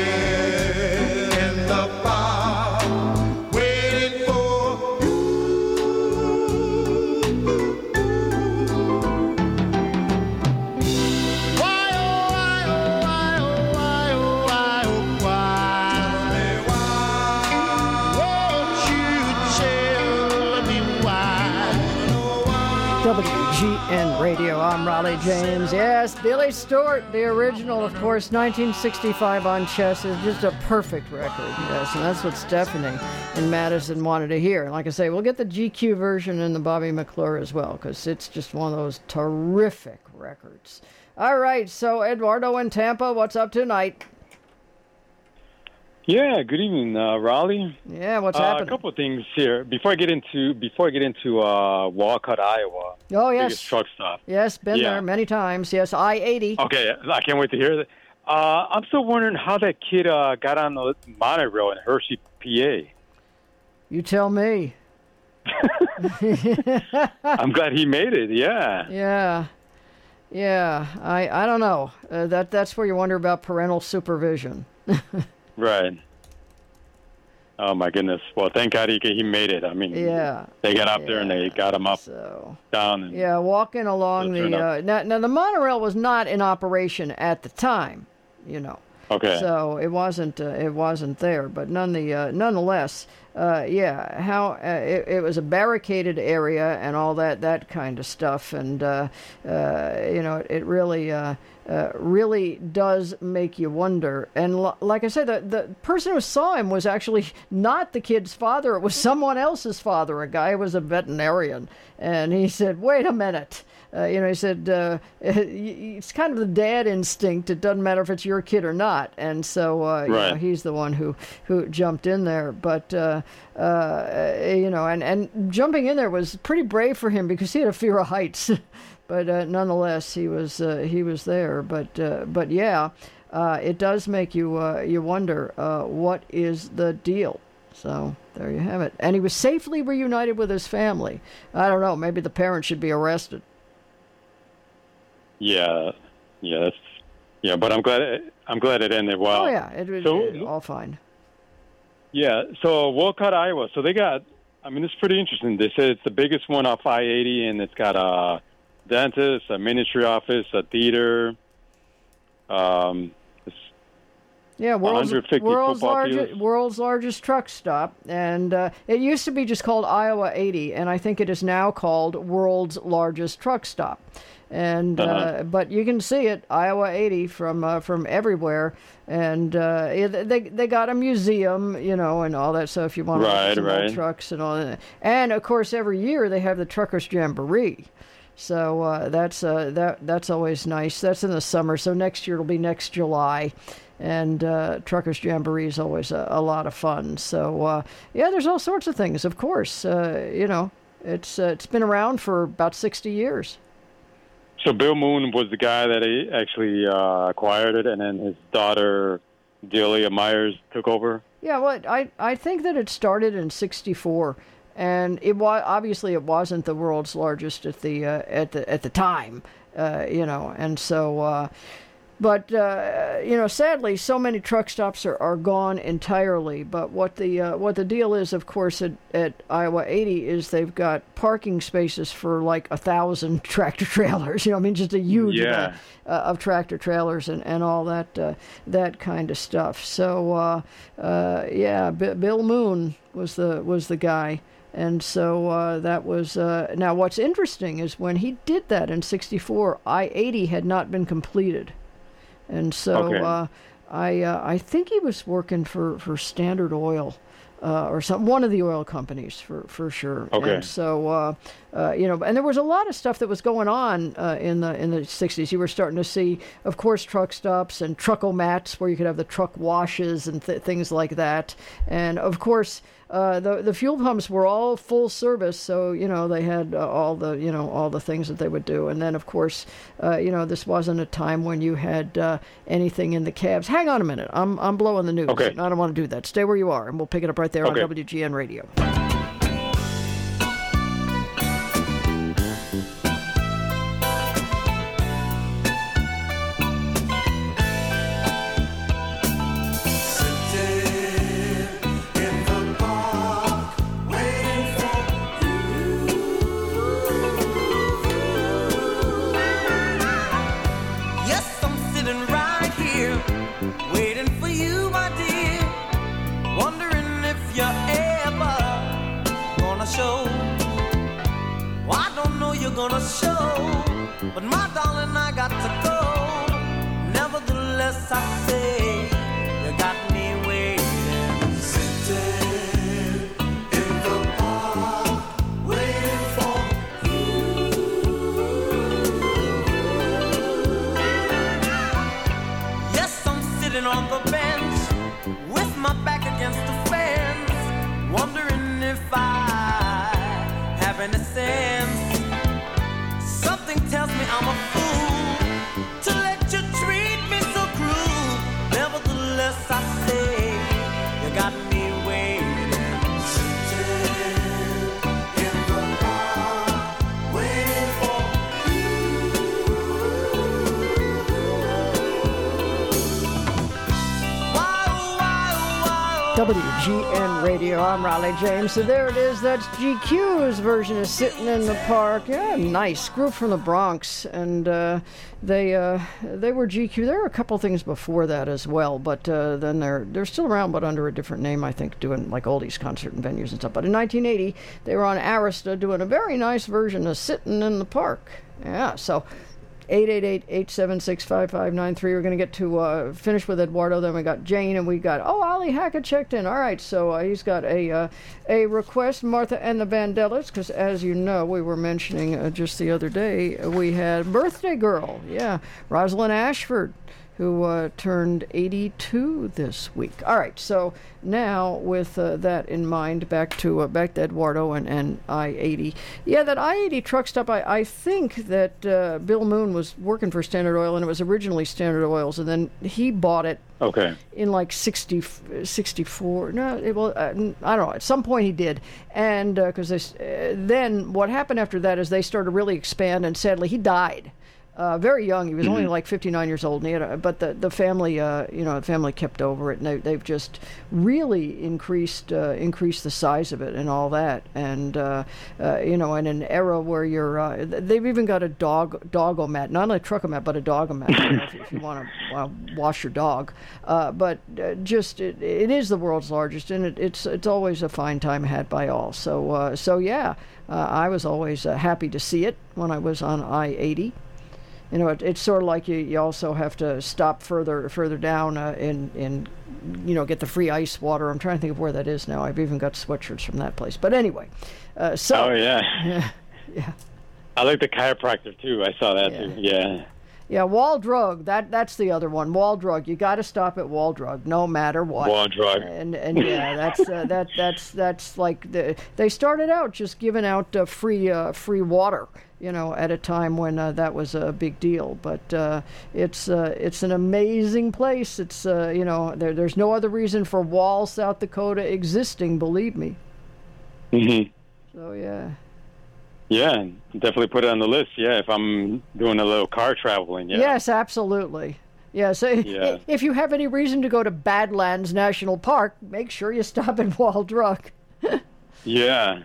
in the park, waiting for WGN Radio. I'm Raleigh James. Yes, Billy Stewart, the original, of course, 1965 on Chess, is just a perfect record. Yes, and that's what Stephanie and Madison wanted to hear. And like I say, we'll get the GQ version and the Bobby McClure as well, because it's just one of those terrific records. All right, so Eduardo in Tampa, what's up tonight? Yeah, good evening, Raleigh. Yeah, what's happening? A couple of things here before I get into Walcott, Iowa. Oh yes, biggest truck stop. Yes, been there many times. Yes, I-80. Okay, I can't wait to hear that. I'm still wondering how that kid got on the monorail in Hershey, PA. You tell me. I'm glad he made it. Yeah. Yeah. I don't know. That's where you wonder about parental supervision. Right. Oh my goodness. Well, thank God he made it. I mean, they got up there and they got him up, down. And walking along the now the monorail was not in operation at the time, Okay. So it wasn't there, but nonetheless, it was a barricaded area and all that kind of stuff, and it really does make you wonder. And like I said, the person who saw him was actually not the kid's father; it was someone else's father. A guy who was a veterinarian, and he said, "Wait a minute." He said, it's kind of the dad instinct. It doesn't matter if it's your kid or not. And so, he's the one who jumped in there. But, and jumping in there was pretty brave for him because he had a fear of heights. But nonetheless, he was there. But it does make you wonder, what is the deal? So there you have it. And he was safely reunited with his family. I don't know. Maybe the parents should be arrested. But I'm glad it ended well. Oh yeah, it was all fine. Yeah, so Wolcott, Iowa. So they got, I mean, it's pretty interesting. They said it's the biggest one off I-80, and it's got a dentist, a ministry office, a theater. Yeah, world's largest truck stop, and it used to be just called Iowa 80, and I think it is now called World's Largest Truck Stop. And but you can see it, Iowa 80, from everywhere, and they got a museum, you know, and all that stuff. You want to look at old trucks and all that. And of course, every year they have the Truckers Jamboree. So that's always nice. That's in the summer. So next year it'll be next July. And Truckers Jamboree is always a lot of fun. So, yeah, there's all sorts of things, of course. You know, it's been around for about 60 years. So Bill Moon was the guy that actually acquired it, and then his daughter, Delia Myers, took over? Yeah, well, I think that it started in 1964. And it obviously it wasn't the world's largest at the time, you know, and so, but you know, sadly, so many truck stops are gone entirely. But what the deal is, of course, at Iowa 80 is they've got parking spaces for like 1,000 tractor trailers. You know, I mean, just a huge amount of tractor trailers and all that kind of stuff. So yeah, Bill Moon was the guy. And so that was now what's interesting is when he did that in 1964, I-80 had not been completed. And so I think he was working for Standard Oil or one of the oil companies for sure. Okay. And so you know, and there was a lot of stuff that was going on in the 60s. You were starting to see, of course, truck stops and truck-o-mats where you could have the truck washes and things like that. And of course, the fuel pumps were all full service, so you know they had all the things that they would do. And then, of course, you know, this wasn't a time when you had anything in the cabs. Hang on a minute, I'm blowing the news. Okay. I don't want to do that. Stay where you are, and we'll pick it up right there on WGN Radio. Gonna show, but my darling, I got to go. Nevertheless, I say you got me waiting, sitting in the park, waiting for you. Yes, I'm sitting on the bench with my back against the fence, wondering if I have any sense. Something tells me I'm a fool to let you treat me so cruel. Nevertheless, I say you got me waiting, sitting in the park, waiting for you. WGN Radio, I'm Raleigh James. So there it is. That's GQ's version of Sitting in the Park. Yeah, nice. Group from the Bronx. And they were GQ. There were a couple things before that as well, but then they're still around, but under a different name, I think, doing like oldies concert and venues and stuff. But in 1980, they were on Arista doing a very nice version of Sitting in the Park. Yeah, so 888-876-5593. We're going to get to finish with Eduardo. Then we got Jane, and we got Ali Hackett checked in. All right, so he's got a request, Martha and the Vandellas, because as you know, we were mentioning just the other day, we had Birthday Girl, Rosalind Ashford, who turned 82 this week. All right, so now with that in mind, back to Eduardo and I-80. Yeah, that I-80 truck stop, I think that Bill Moon was working for Standard Oil, and it was originally Standard Oil's, and then he bought it in like 64. No, I don't know. At some point he did. And because then what happened after that is they started to really expand, and sadly he died. Very young. He was only like 59 years old. And he had but the family, the family kept over it, and they've just really increased the size of it and all that. And in an era where they've even got a dog-o-mat, not a truck-o-mat, but a dog-o-mat if you want to wash your dog. But it is the world's largest, and it's always a fine time had by all. So yeah, I was always happy to see it when I was on I-80. It's sort of like you also have to stop further down and get the free ice water. I'm trying to think of where that is now. I've even got sweatshirts from that place. But anyway, Oh, yeah. Yeah. I like the chiropractor, too. I saw that, too. Yeah. Yeah, Wall Drug. That's the other one. Wall Drug. You got to stop at Wall Drug, no matter what. Wall Drug. And yeah, that's like they started out just giving out free water, at a time when that was a big deal. But it's an amazing place. It's there's no other reason for Wall, South Dakota existing. Believe me. Mhm. So yeah. Yeah, definitely put it on the list. Yeah, if I'm doing a little car traveling. Yeah. Yes, absolutely. Yeah, so if you have any reason to go to Badlands National Park, make sure you stop at Wall Drug. Yeah.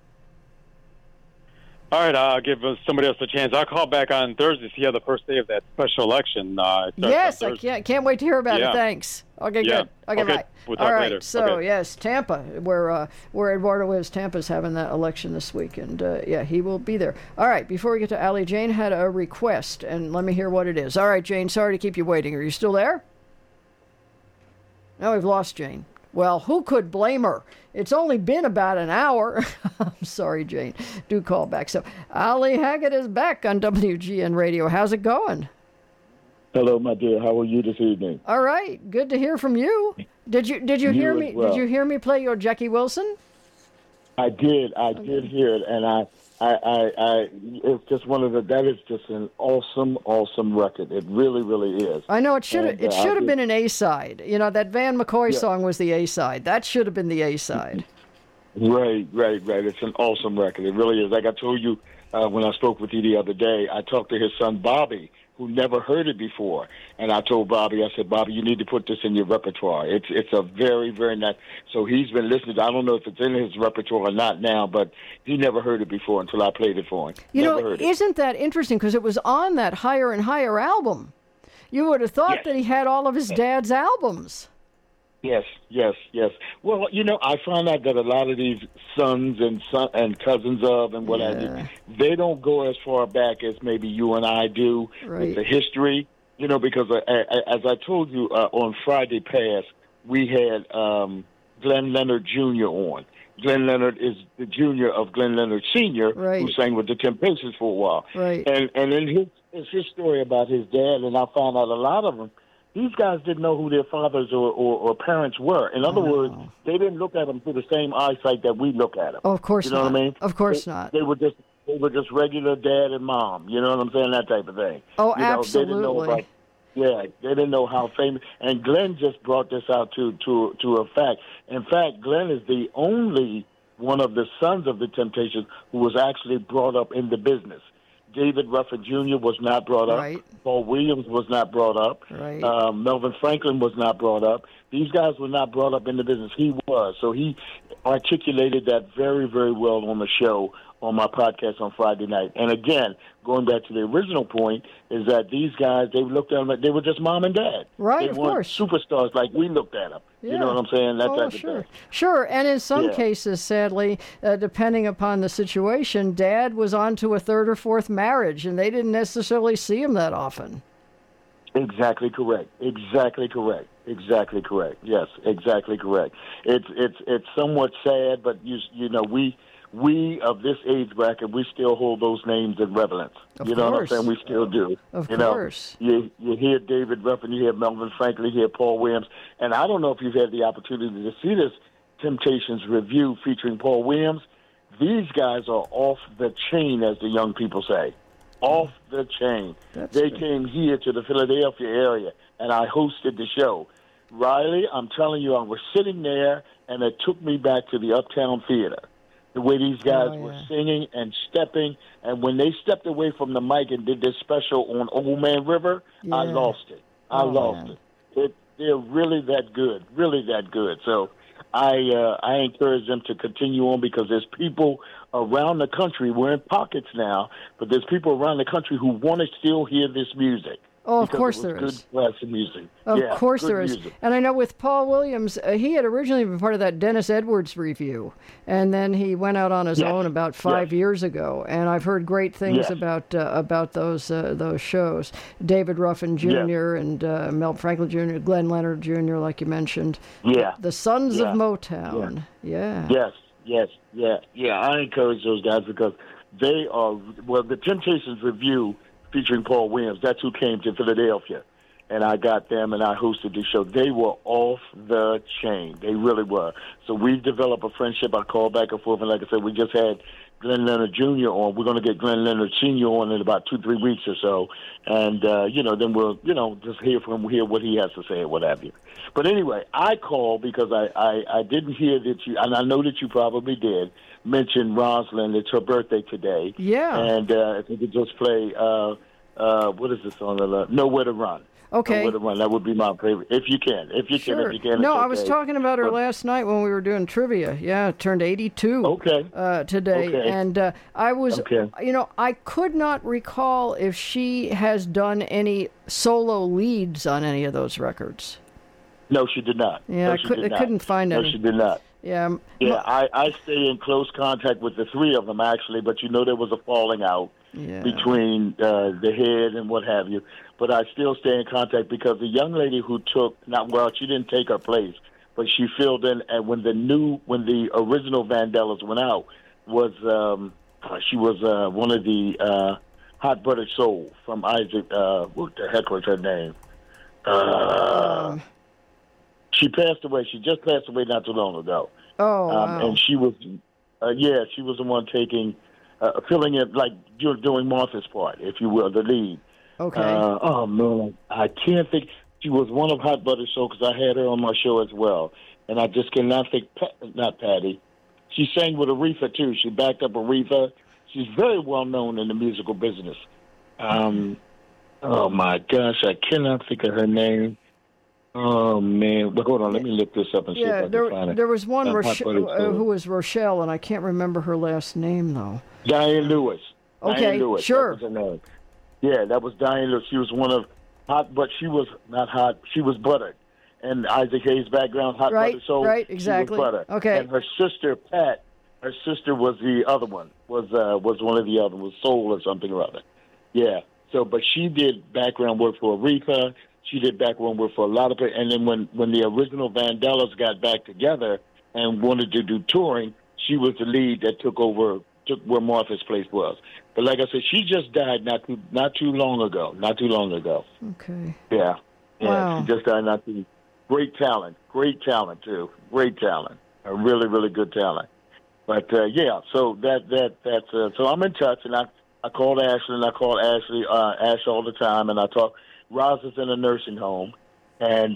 All right, I'll give somebody else a chance. I'll call back on Thursday, see how the first day of that special election starts. Yes, I can't wait to hear about it. Thanks. Okay, good. Okay, bye. We'll talk later. So, yes, Tampa, where Eduardo is. Tampa's having that election this week, and he will be there. All right, before we get to Allie, Jane had a request, and let me hear what it is. All right, Jane, sorry to keep you waiting. Are you still there? No, we've lost Jane. Well, who could blame her? It's only been about an hour. I'm sorry, Jane. Do call back. So, Allie Hackett is back on WGN Radio. How's it going? Hello, my dear. How are you this evening? All right. Good to hear from you. Did you hear me? Well. Did you hear me play your Jackie Wilson? I did. I did hear it, and I it's just that is just an awesome record. It really, really is. I know it should have been an A-side. That Van McCoy song was the A-side. That should have been the A-side. Right. It's an awesome record. It really is. Like I told you when I spoke with you the other day, I talked to his son Bobby, who never heard it before, and I told Bobby, I said, Bobby, you need to put this in your repertoire. It's a very, very nice. So he's been listening. I don't know if it's in his repertoire or not now, but he never heard it before until I played it for him. Isn't that interesting? Because it was on that Higher and Higher album. You would have thought that he had all of his dad's albums. Yes. Well, I find out that a lot of these sons and cousins of and what have you, they don't go as far back as maybe you and I do with the history. Because as I told you on Friday past, we had Glenn Leonard Jr. on. Glenn Leonard is the junior of Glenn Leonard Sr., who sang with the Temptations for a while. Right. And in his story about his dad, and I found out a lot of them, these guys didn't know who their fathers or parents were. In other words, they didn't look at them through the same eyesight that we look at them. Oh, of course not. You know what I mean? Of course not. They were just regular dad and mom. You know what I'm saying? That type of thing. Oh, absolutely. They didn't know how famous. And Glenn just brought this out to a fact. In fact, Glenn is the only one of the sons of the Temptations who was actually brought up in the business. David Ruffin Jr. was not brought up. Right. Paul Williams was not brought up. Right. Melvin Franklin was not brought up. These guys were not brought up in the business. He was. So he articulated that very, very well on the show on my podcast on Friday night. And again, going back to the original point, is that these guys, they looked at them, they were just mom and dad. Right, of course. They weren't superstars like we looked at them. Yeah. You know what I'm saying? That type of thing. Sure, and in some cases, sadly, depending upon the situation, dad was on to a third or fourth marriage, and they didn't necessarily see him that often. Exactly correct. Yes, exactly correct. It's somewhat sad, but you know we of this age bracket, we still hold those names in reverence. You know what I'm saying? We still do. Of course. You hear David Ruffin, you hear Melvin Franklin, you hear Paul Williams, and I don't know if you've had the opportunity to see this Temptations review featuring Paul Williams. These guys are off the chain, as the young people say. Off the chain. They came here to the Philadelphia area, and I hosted the show. Riley, I'm telling you, I was sitting there, and it took me back to the Uptown Theater. The way these guys were singing and stepping, and when they stepped away from the mic and did this special on Old Man River, I lost it. I lost it. They're really that good, So I encourage them to continue on because there's people around the country. We're in pockets now, but there's people around the country who want to still hear this music. Oh, of course there is. Good classic music. Of course there is. Music. And I know with Paul Williams, he had originally been part of that Dennis Edwards review, and then he went out on his own about 5 years ago. And I've heard great things about those shows. David Ruffin Jr. and Mel Franklin Jr., Glenn Leonard Jr., like you mentioned. Yeah. The Sons of Motown. Yeah. Yeah. I encourage those guys because they are, the Temptations review featuring Paul Williams, that's who came to Philadelphia. And I got them and I hosted the show. They were off the chain. They really were. So we developed a friendship. I called back and forth. And like I said, we just had Glenn Leonard Jr. on. We're going to get Glenn Leonard Sr. on in about 2-3 weeks or so. And, then we'll, just hear what he has to say or what have you. But anyway, I called because I didn't hear that you, and I know that you probably did, mention Rosalind. It's her birthday today. Yeah. And if you could just play, what is the song? Nowhere to Run. Okay. Nowhere to Run. That would be my favorite. If you can. Sure. It's No, okay. I was talking about her last night when we were doing trivia. Yeah, turned 82 today. Okay. And I was, I could not recall if she has done any solo leads on any of those records. No, she did not. Yeah, I couldn't find any. No, she did not. Yeah. I stay in close contact with the three of them, actually, but there was a falling out between the head and what have you. But I still stay in contact because the young lady who she didn't take her place, but she filled in. And when the original Vandellas went out, she was one of the Hot Buttered Soul from Isaac. What the heck was her name? She passed away. She just passed away not too long ago. Oh, wow. And she was, she was the one filling it, like you're doing Martha's part, if you will, the lead. Okay. Oh, man, I can't think. She was one of Hot Buttered Soul because I had her on my show as well. And I just cannot think, not Patty. She sang with Aretha, too. She backed up Aretha. She's very well known in the musical business. Oh, my gosh, I cannot think of her name. Oh, man. But hold on, let me look this up and see if I can find it. There was one who was Rochelle, and I can't remember her last name, though. Diane Lewis. Okay, Diane Lewis. sure. That was her name. Yeah, that was Diane Lewis. She was one of Hot, but she was not hot. She was Buttered. And Isaac Hayes' background, Hot Buttered Soul. Right, exactly. She was Buttered. Okay. And her sister, Pat, was the other one, was one of the other, was Soul or something or other. Yeah. So, but she did background work for Aretha. She did background work for a lot of people. And then when the original Vandellas got back together and wanted to do touring, she was the lead that took where Martha's place was. But like I said, she just died not too long ago. Okay. Yeah. Wow. She just died not too. Great talent too. Great talent. A really, really good talent. But so that's so I'm in touch, and I called Ashley, and I call Ash all the time, and I talk. Roz is in a nursing home, and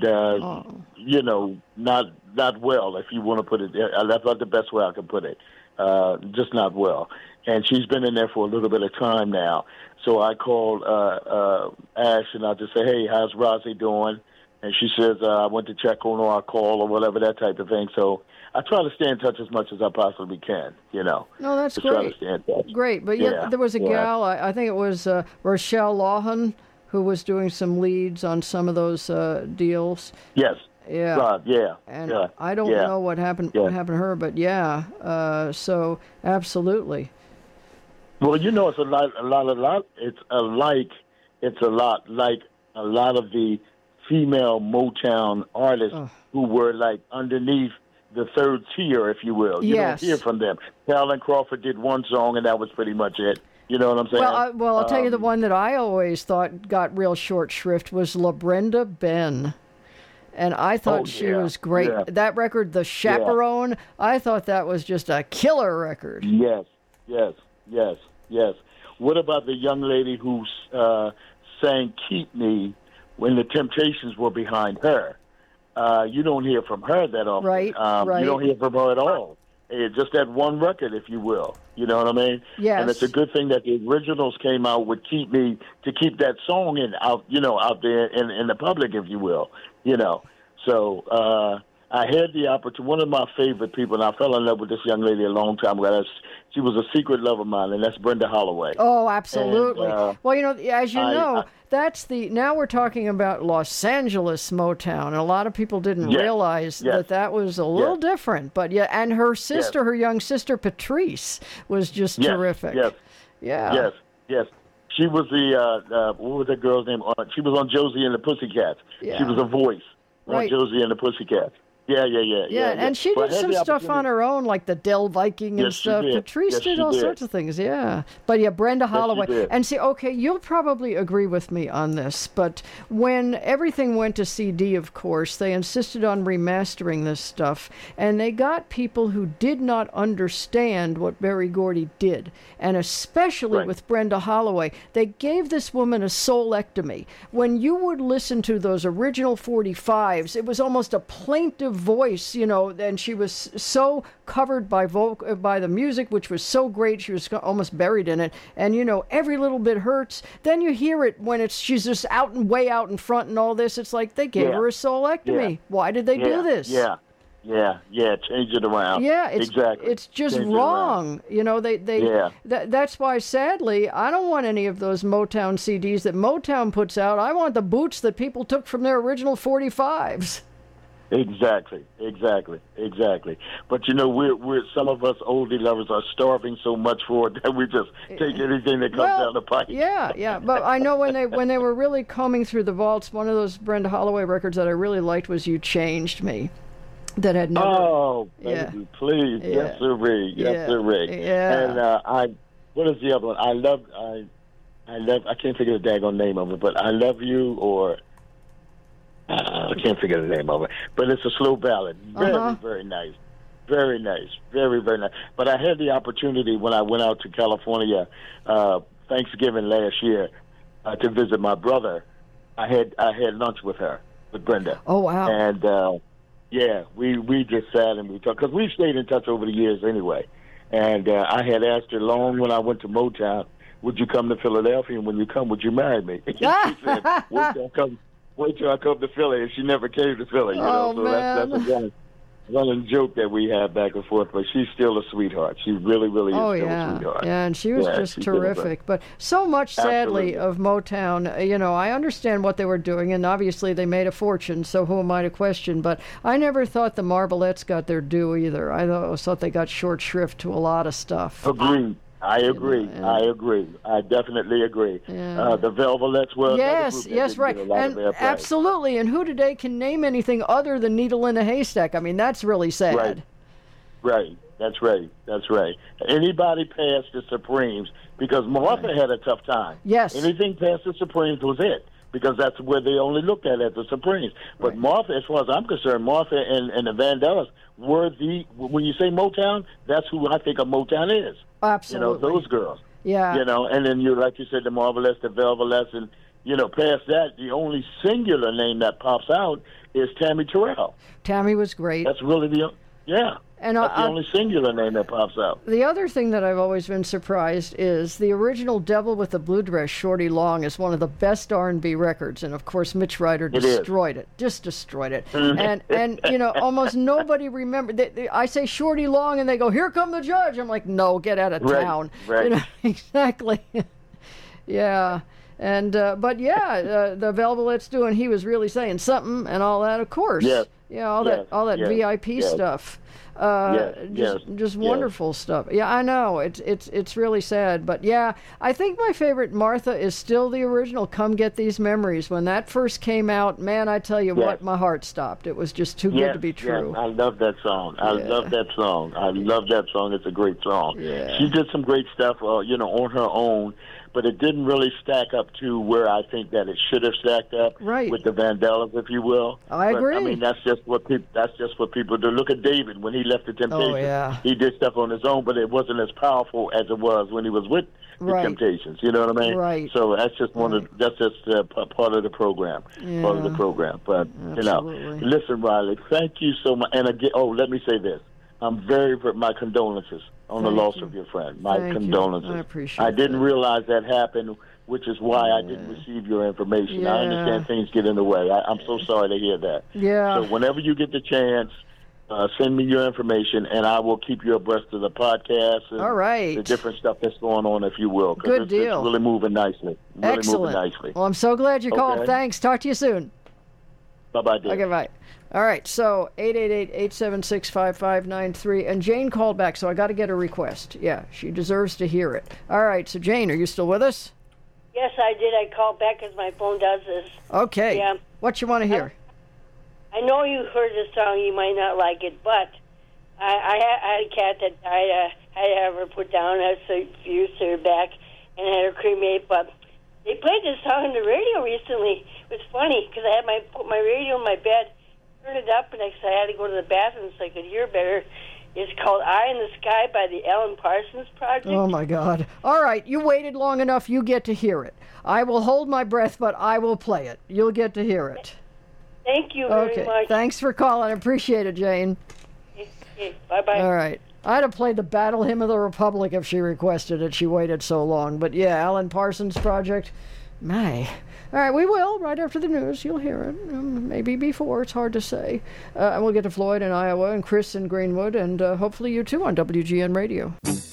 not well, if you want to put it there. That's not the best way I can put it. Just not well. And she's been in there for a little bit of time now. So I called Ash, and I just say, hey, how's Rosie doing? And she says, I went to check on her, or I call, or whatever, that type of thing. So I try to stay in touch as much as I possibly can, No, that's just great. Try to stay in touch. Great. But there was a gal, I think it was Rochelle Lawhon, who was doing some leads on some of those deals. Yes. Yeah. Right, yeah. And I don't know what happened to her, but so absolutely. Well, it's a lot. It's a lot like a lot of the female Motown artists who were like underneath the third tier, if you will. You don't hear from them. Carolyn Crawford did one song, and that was pretty much it. You know what I'm saying? Well, I'll tell you the one that I always thought got real short shrift was La Brenda Ben. And I thought she was great. Yeah. That record, The Chaperone, I thought that was just a killer record. Yes. What about the young lady who sang Keep Me when the Temptations were behind her? You don't hear from her that often. Right. You don't hear from her at all. just that one record, if you will. You know what I mean? Yes. And it's a good thing that the originals came out to keep that song out there in the public, if you will. You know, so I had the opportunity. One of my favorite people, and I fell in love with this young lady a long time ago. She was a secret love of mine, and that's Brenda Holloway. Oh, absolutely. And, well, as you know, now we're talking about Los Angeles Motown, and a lot of people didn't realize that was a little different. But and her sister, her young sister Patrice, was just terrific. Yes. Yeah. Yes. She was what was that girl's name? She was on Josie and the Pussycats. Yeah. She was a voice on Josie and the Pussycats. Yeah. And she did some stuff on her own, like the Del Viking and stuff. Patrice did all sorts of things, But Brenda Holloway. And see, okay, you'll probably agree with me on this, but when everything went to CD, of course, they insisted on remastering this stuff, and they got people who did not understand what Berry Gordy did, and especially with Brenda Holloway. They gave this woman a soulectomy. When you would listen to those original 45s, it was almost a plaintive voice, and she was so covered by the music, which was so great, she was almost buried in it, and every little bit hurts. Then you hear it when she's just way out in front and all this. It's like they gave her a soulectomy. Why did they do this? Change it around. Exactly. It's just wrong. That's why, sadly, I don't want any of those Motown CDs that Motown puts out. I want the boots that people took from their original 45s. Exactly. But we're some of us oldie lovers are starving so much for it that we just take anything that comes down the pipe. Yeah. But I know when they were really combing through the vaults, one of those Brenda Holloway records that I really liked was "You Changed Me." That had never. Oh, baby, please, yes, sirree. Yeah. And what is the other one? I love. I can't figure the daggone name of it, but I Love You or. I can't figure the name of it, but it's a slow ballad. Very nice. Very nice. Very, very nice. But I had the opportunity when I went out to California Thanksgiving last year to visit my brother. I had lunch with her, with Brenda. Oh, wow. And, we just sat and we talked, because we stayed in touch over the years anyway. And I had asked her long when I went to Motown, would you come to Philadelphia, and when you come, would you marry me? She said, wait till I come to Philly, and she never came to Philly. That's a running joke that we have back and forth. But she's still a sweetheart. She really, really is still a sweetheart. Yeah, and she was just terrific. But so much, sadly, of Motown. I understand what they were doing, and obviously they made a fortune. So who am I to question? But I never thought the Marblettes got their due either. I always thought they got short shrift to a lot of stuff. Agreed. I agree. I definitely agree. Yeah. The Velvelettes were right. And absolutely. And who today can name anything other than Needle in a Haystack? I mean, that's really sad. Right. That's right. Anybody past the Supremes, because Martha had a tough time. Yes. Anything past the Supremes was it, because that's where they only looked at the Supremes. But Martha, as far as I'm concerned, Martha and the Vandellas were when you say Motown, that's who I think of Motown is. Absolutely. Those girls. Yeah. And then like you said, the Marvelettes, the Velvelettes, and, past that, the only singular name that pops out is Tammy Terrell. Tammy was great. That's really that's the only singular name that pops out. The other thing that I've always been surprised is the original Devil with the Blue Dress, Shorty Long, is one of the best R&B records, and of course Mitch Ryder destroyed it. Just destroyed it. and almost nobody remembered. I say Shorty Long, and they go, "Here come the judge." I'm like, "No, get out of town." Right. Exactly. Yeah. And the Velvelettes doing "He Was Really Saying Something" and all that, of course. Yes. All that VIP stuff. Just wonderful stuff. Yeah, I know. It's really sad, but I think my favorite Martha is still the original "Come Get These Memories." When that first came out, man, I tell you what, my heart stopped. It was just too good to be true. I love that song. I love that song. It's a great song. Yeah. She did some great stuff, on her own. But it didn't really stack up to where I think that it should have stacked up with the Vandellas, if you will. I agree. I mean, that's just what people do. Look at David when he left the Temptations. Oh, yeah. He did stuff on his own, but it wasn't as powerful as it was when he was with the Temptations. You know what I mean? Right. So that's just part of the program. Yeah. Part of the program. But absolutely. listen, Riley, thank you so much. And again, let me say this. I'm my condolences on the loss of your friend. My condolences. I appreciate I didn't realize that happened, which is why I didn't receive your information. Yeah. I understand things get in the way. I'm so sorry to hear that. Yeah. So whenever you get the chance, send me your information, and I will keep you abreast of the podcast and all right. the different stuff that's going on, if you will. Good deal. It's really moving nicely. Excellent. Well, I'm so glad you called. Thanks. Talk to you soon. Bye-bye, dear. Okay, bye. All right, so 888-876-5593. And Jane called back, so I got to get a request. Yeah, she deserves to hear it. All right, so Jane, are you still with us? Yes, I did. I called back because my phone does this. Okay. Yeah. What you want to hear? I know you heard the song. You might not like it, but I had a cat that died. I had to have her put down. I used her back and had her cremated. But they played this song on the radio recently. It was funny because I had put my radio in my bed, turned it up, and I had to go to the bathroom so I could hear better. It's called Eye in the Sky by the Alan Parsons Project. Oh, my God. All right, you waited long enough. You get to hear it. I will hold my breath, but I will play it. You'll get to hear it. Thank you very much. Thanks for calling. I appreciate it, Jane. Okay, bye-bye. All right. I'd have played the Battle Hymn of the Republic if she requested it. She waited so long. But, yeah, Alan Parsons Project, my... All right, we will, right after the news. You'll hear it. Maybe before. It's hard to say. And we'll get to Floyd in Iowa and Chris in Greenwood, and hopefully you too on WGN Radio.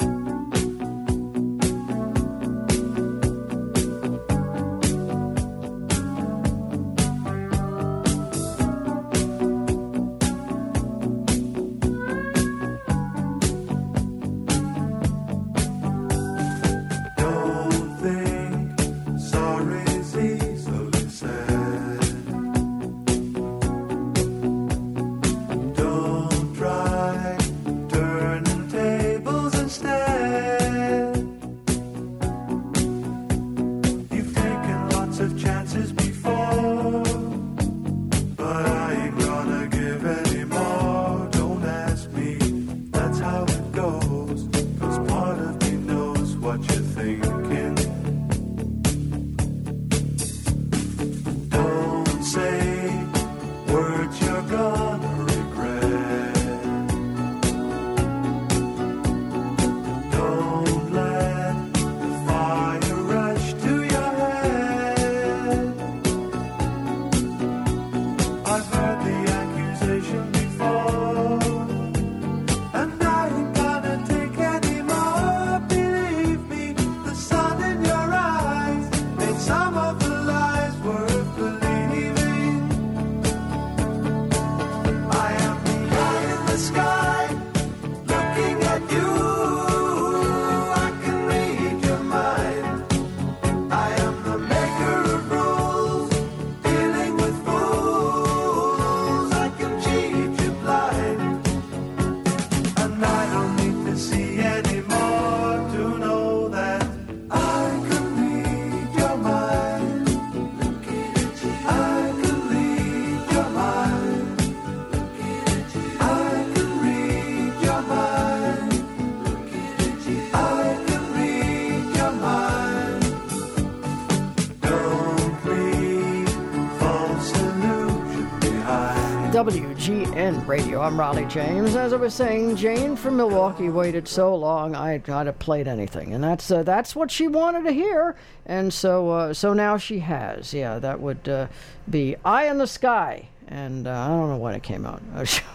WGN Radio. I'm Raleigh James. As I was saying, Jane from Milwaukee waited so long, I'd have played anything, and that's what she wanted to hear, and so now she has. Yeah, that would be Eye in the Sky, and I don't know when it came out.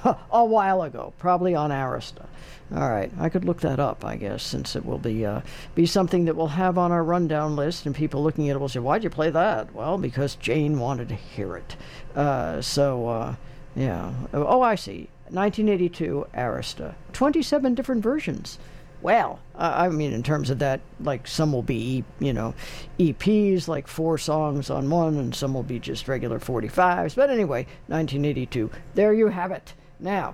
A while ago, probably on Arista. All right, I could look that up, I guess, since it will be something that we'll have on our rundown list, and people looking at it will say, "Why'd you play that?" Well, because Jane wanted to hear it. Yeah. Oh, I see. 1982, Arista. 27 different versions. Well, I mean, in terms of that, like, some will be, EPs, like 4 songs on one, and some will be just regular 45s. But anyway, 1982. There you have it. Now,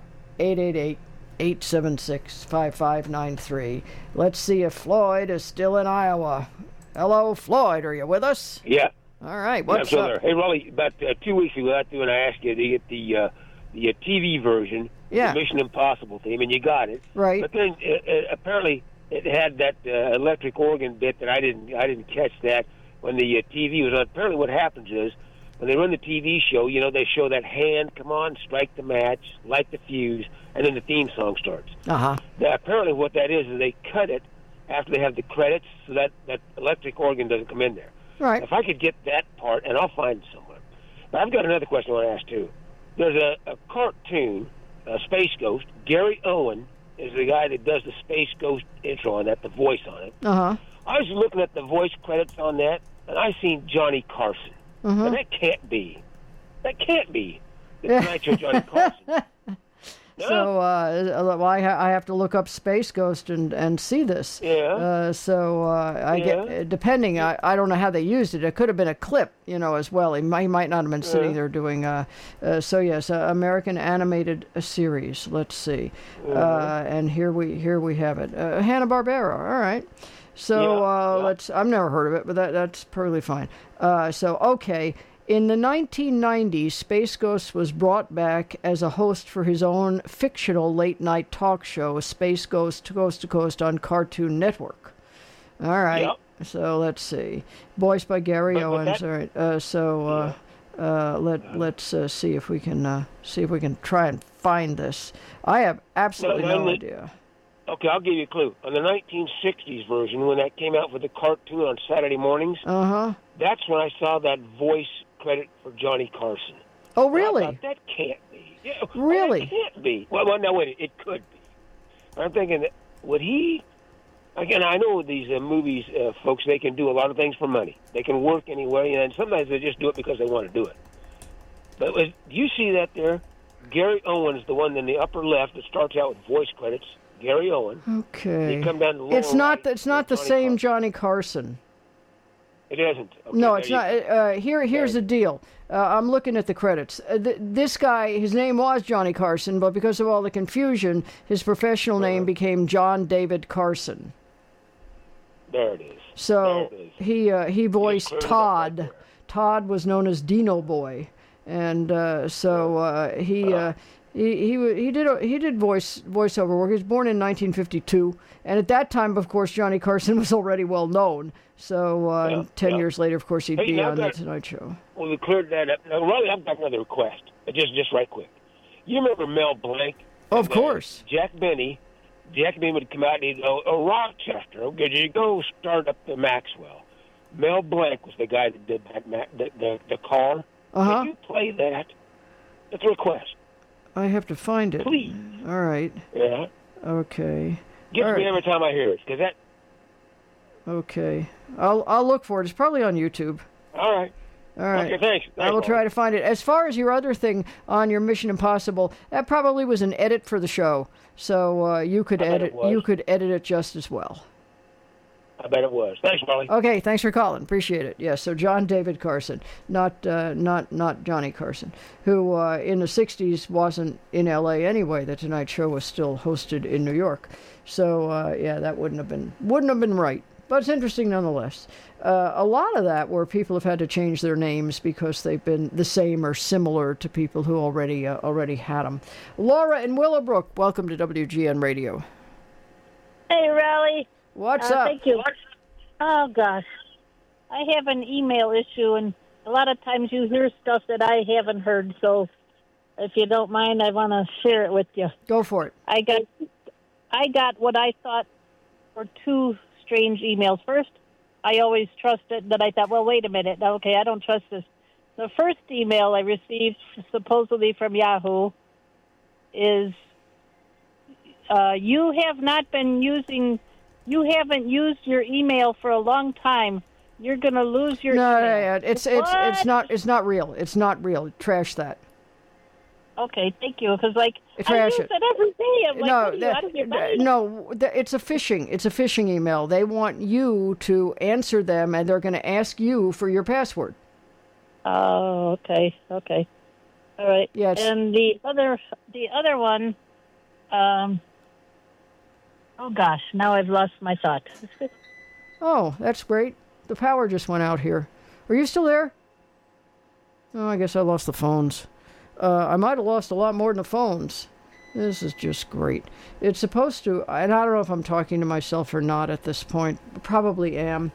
888-876-5593. Let's see if Floyd is still in Iowa. Hello, Floyd. Are you with us? Yeah. All right, what's up? There. Hey, Raleigh, about 2 weeks ago, when I asked you to get the TV version, the Mission Impossible theme, and you got it. Right. But then apparently it had that electric organ bit that I didn't catch that when the TV was on. Apparently, what happens is when they run the TV show, they show that hand, come on, strike the match, light the fuse, and then the theme song starts. Uh-huh. Now, apparently what that is they cut it after they have the credits so that electric organ doesn't come in there. Right. If I could get that part, and I'll find it somewhere. But I've got another question I want to ask, too. There's a cartoon, Space Ghost. Gary Owen is the guy that does the Space Ghost intro on that, the voice on it. Uh-huh. I was looking at the voice credits on that, and I seen Johnny Carson. Uh-huh. And that can't be the Tonight Show Johnny Carson. No? So I have to look up Space Ghost and see this. Yeah. I get depending. I don't know how they used it. It could have been a clip, as well. He might not have been sitting there doing. American animated series. Let's see. And here we have it. Hanna-Barbera. All right. So let's. I've never heard of it, but that's perfectly fine. Okay. In the 1990s, Space Ghost was brought back as a host for his own fictional late-night talk show, Space Ghost Coast to Coast on Cartoon Network. All right. Yep. So let's see. Voiced by Gary Owens. All right. Let's see if we can try and find this. I have absolutely no idea. Okay, I'll give you a clue. On the 1960s version, when that came out for the cartoon on Saturday mornings, that's when I saw that voice credit for Johnny Carson. Oh, really? I thought, that can't be. Yeah, really? That can't be. Well, now wait, it could be. I'm thinking, that would he? Again, I know these movies, folks, they can do a lot of things for money. They can work anyway, and sometimes they just do it because they want to do it. But do you see that there? Gary Owen's the one in the upper left that starts out with voice credits. Gary Owen. Okay. You come down to the lower it's not. right, It's not the same Johnny Carson. It isn't. Okay, no, it's not. Here's the deal. I'm looking at the credits. This guy, his name was Johnny Carson, but because of all the confusion, his professional name became John David Carson. There it is. So he voiced Todd. Right. Todd was known as Dino Boy, and he did voiceover work. He was born in 1952, and at that time, of course, Johnny Carson was already well known. So 10 years later, of course, he'd be on the Tonight Show. Well, we cleared that up. Now, Riley, I've got another request. Just right quick. You remember Mel Blanc? Of course. Jack Benny would come out and he'd go, Rochester, okay, you go start up the Maxwell. Mel Blanc was the guy that did the car. Can you play that? It's a request. I have to find it. Please. All right. Yeah. Okay. Gets me every time I hear it, because that... Okay. I'll look for it. It's probably on YouTube. All right. Okay, thanks. I will try to find it. As far as your other thing on your Mission Impossible, that probably was an edit for the show. So you could edit it just as well. I bet it was. Thanks, Molly. Okay, thanks for calling. Appreciate it. Yes, so John David Carson, not Johnny Carson, who in the 60s wasn't in L.A. anyway. The Tonight Show was still hosted in New York. So that wouldn't have been right. But it's interesting nonetheless. A lot of that where people have had to change their names because they've been the same or similar to people who already had them. Laura in Willowbrook, welcome to WGN Radio. Hey, Raleigh. What's up? Thank you. Oh, gosh. I have an email issue, and a lot of times you hear stuff that I haven't heard, so if you don't mind, I want to share it with you. Go for it. I got what I thought were two strange emails. First, I always trusted that I thought, well, wait a minute. Okay, I don't trust this. The first email I received, supposedly from Yahoo, is you haven't used your email for a long time. You're going to lose your email. It's not real. It's not real. Trash that. Okay, thank you. Because I Trash use it every day. I'm like, it's a phishing email. They want you to answer them, and they're going to ask you for your password. Oh, okay. All right. Yes. And the other one, oh gosh, now I've lost my thought. Oh, that's great. The power just went out here. Are you still there? Oh, I guess I lost the phones. I might have lost a lot more than the phones. This is just great. It's supposed to, and I don't know if I'm talking to myself or not at this point. Probably am.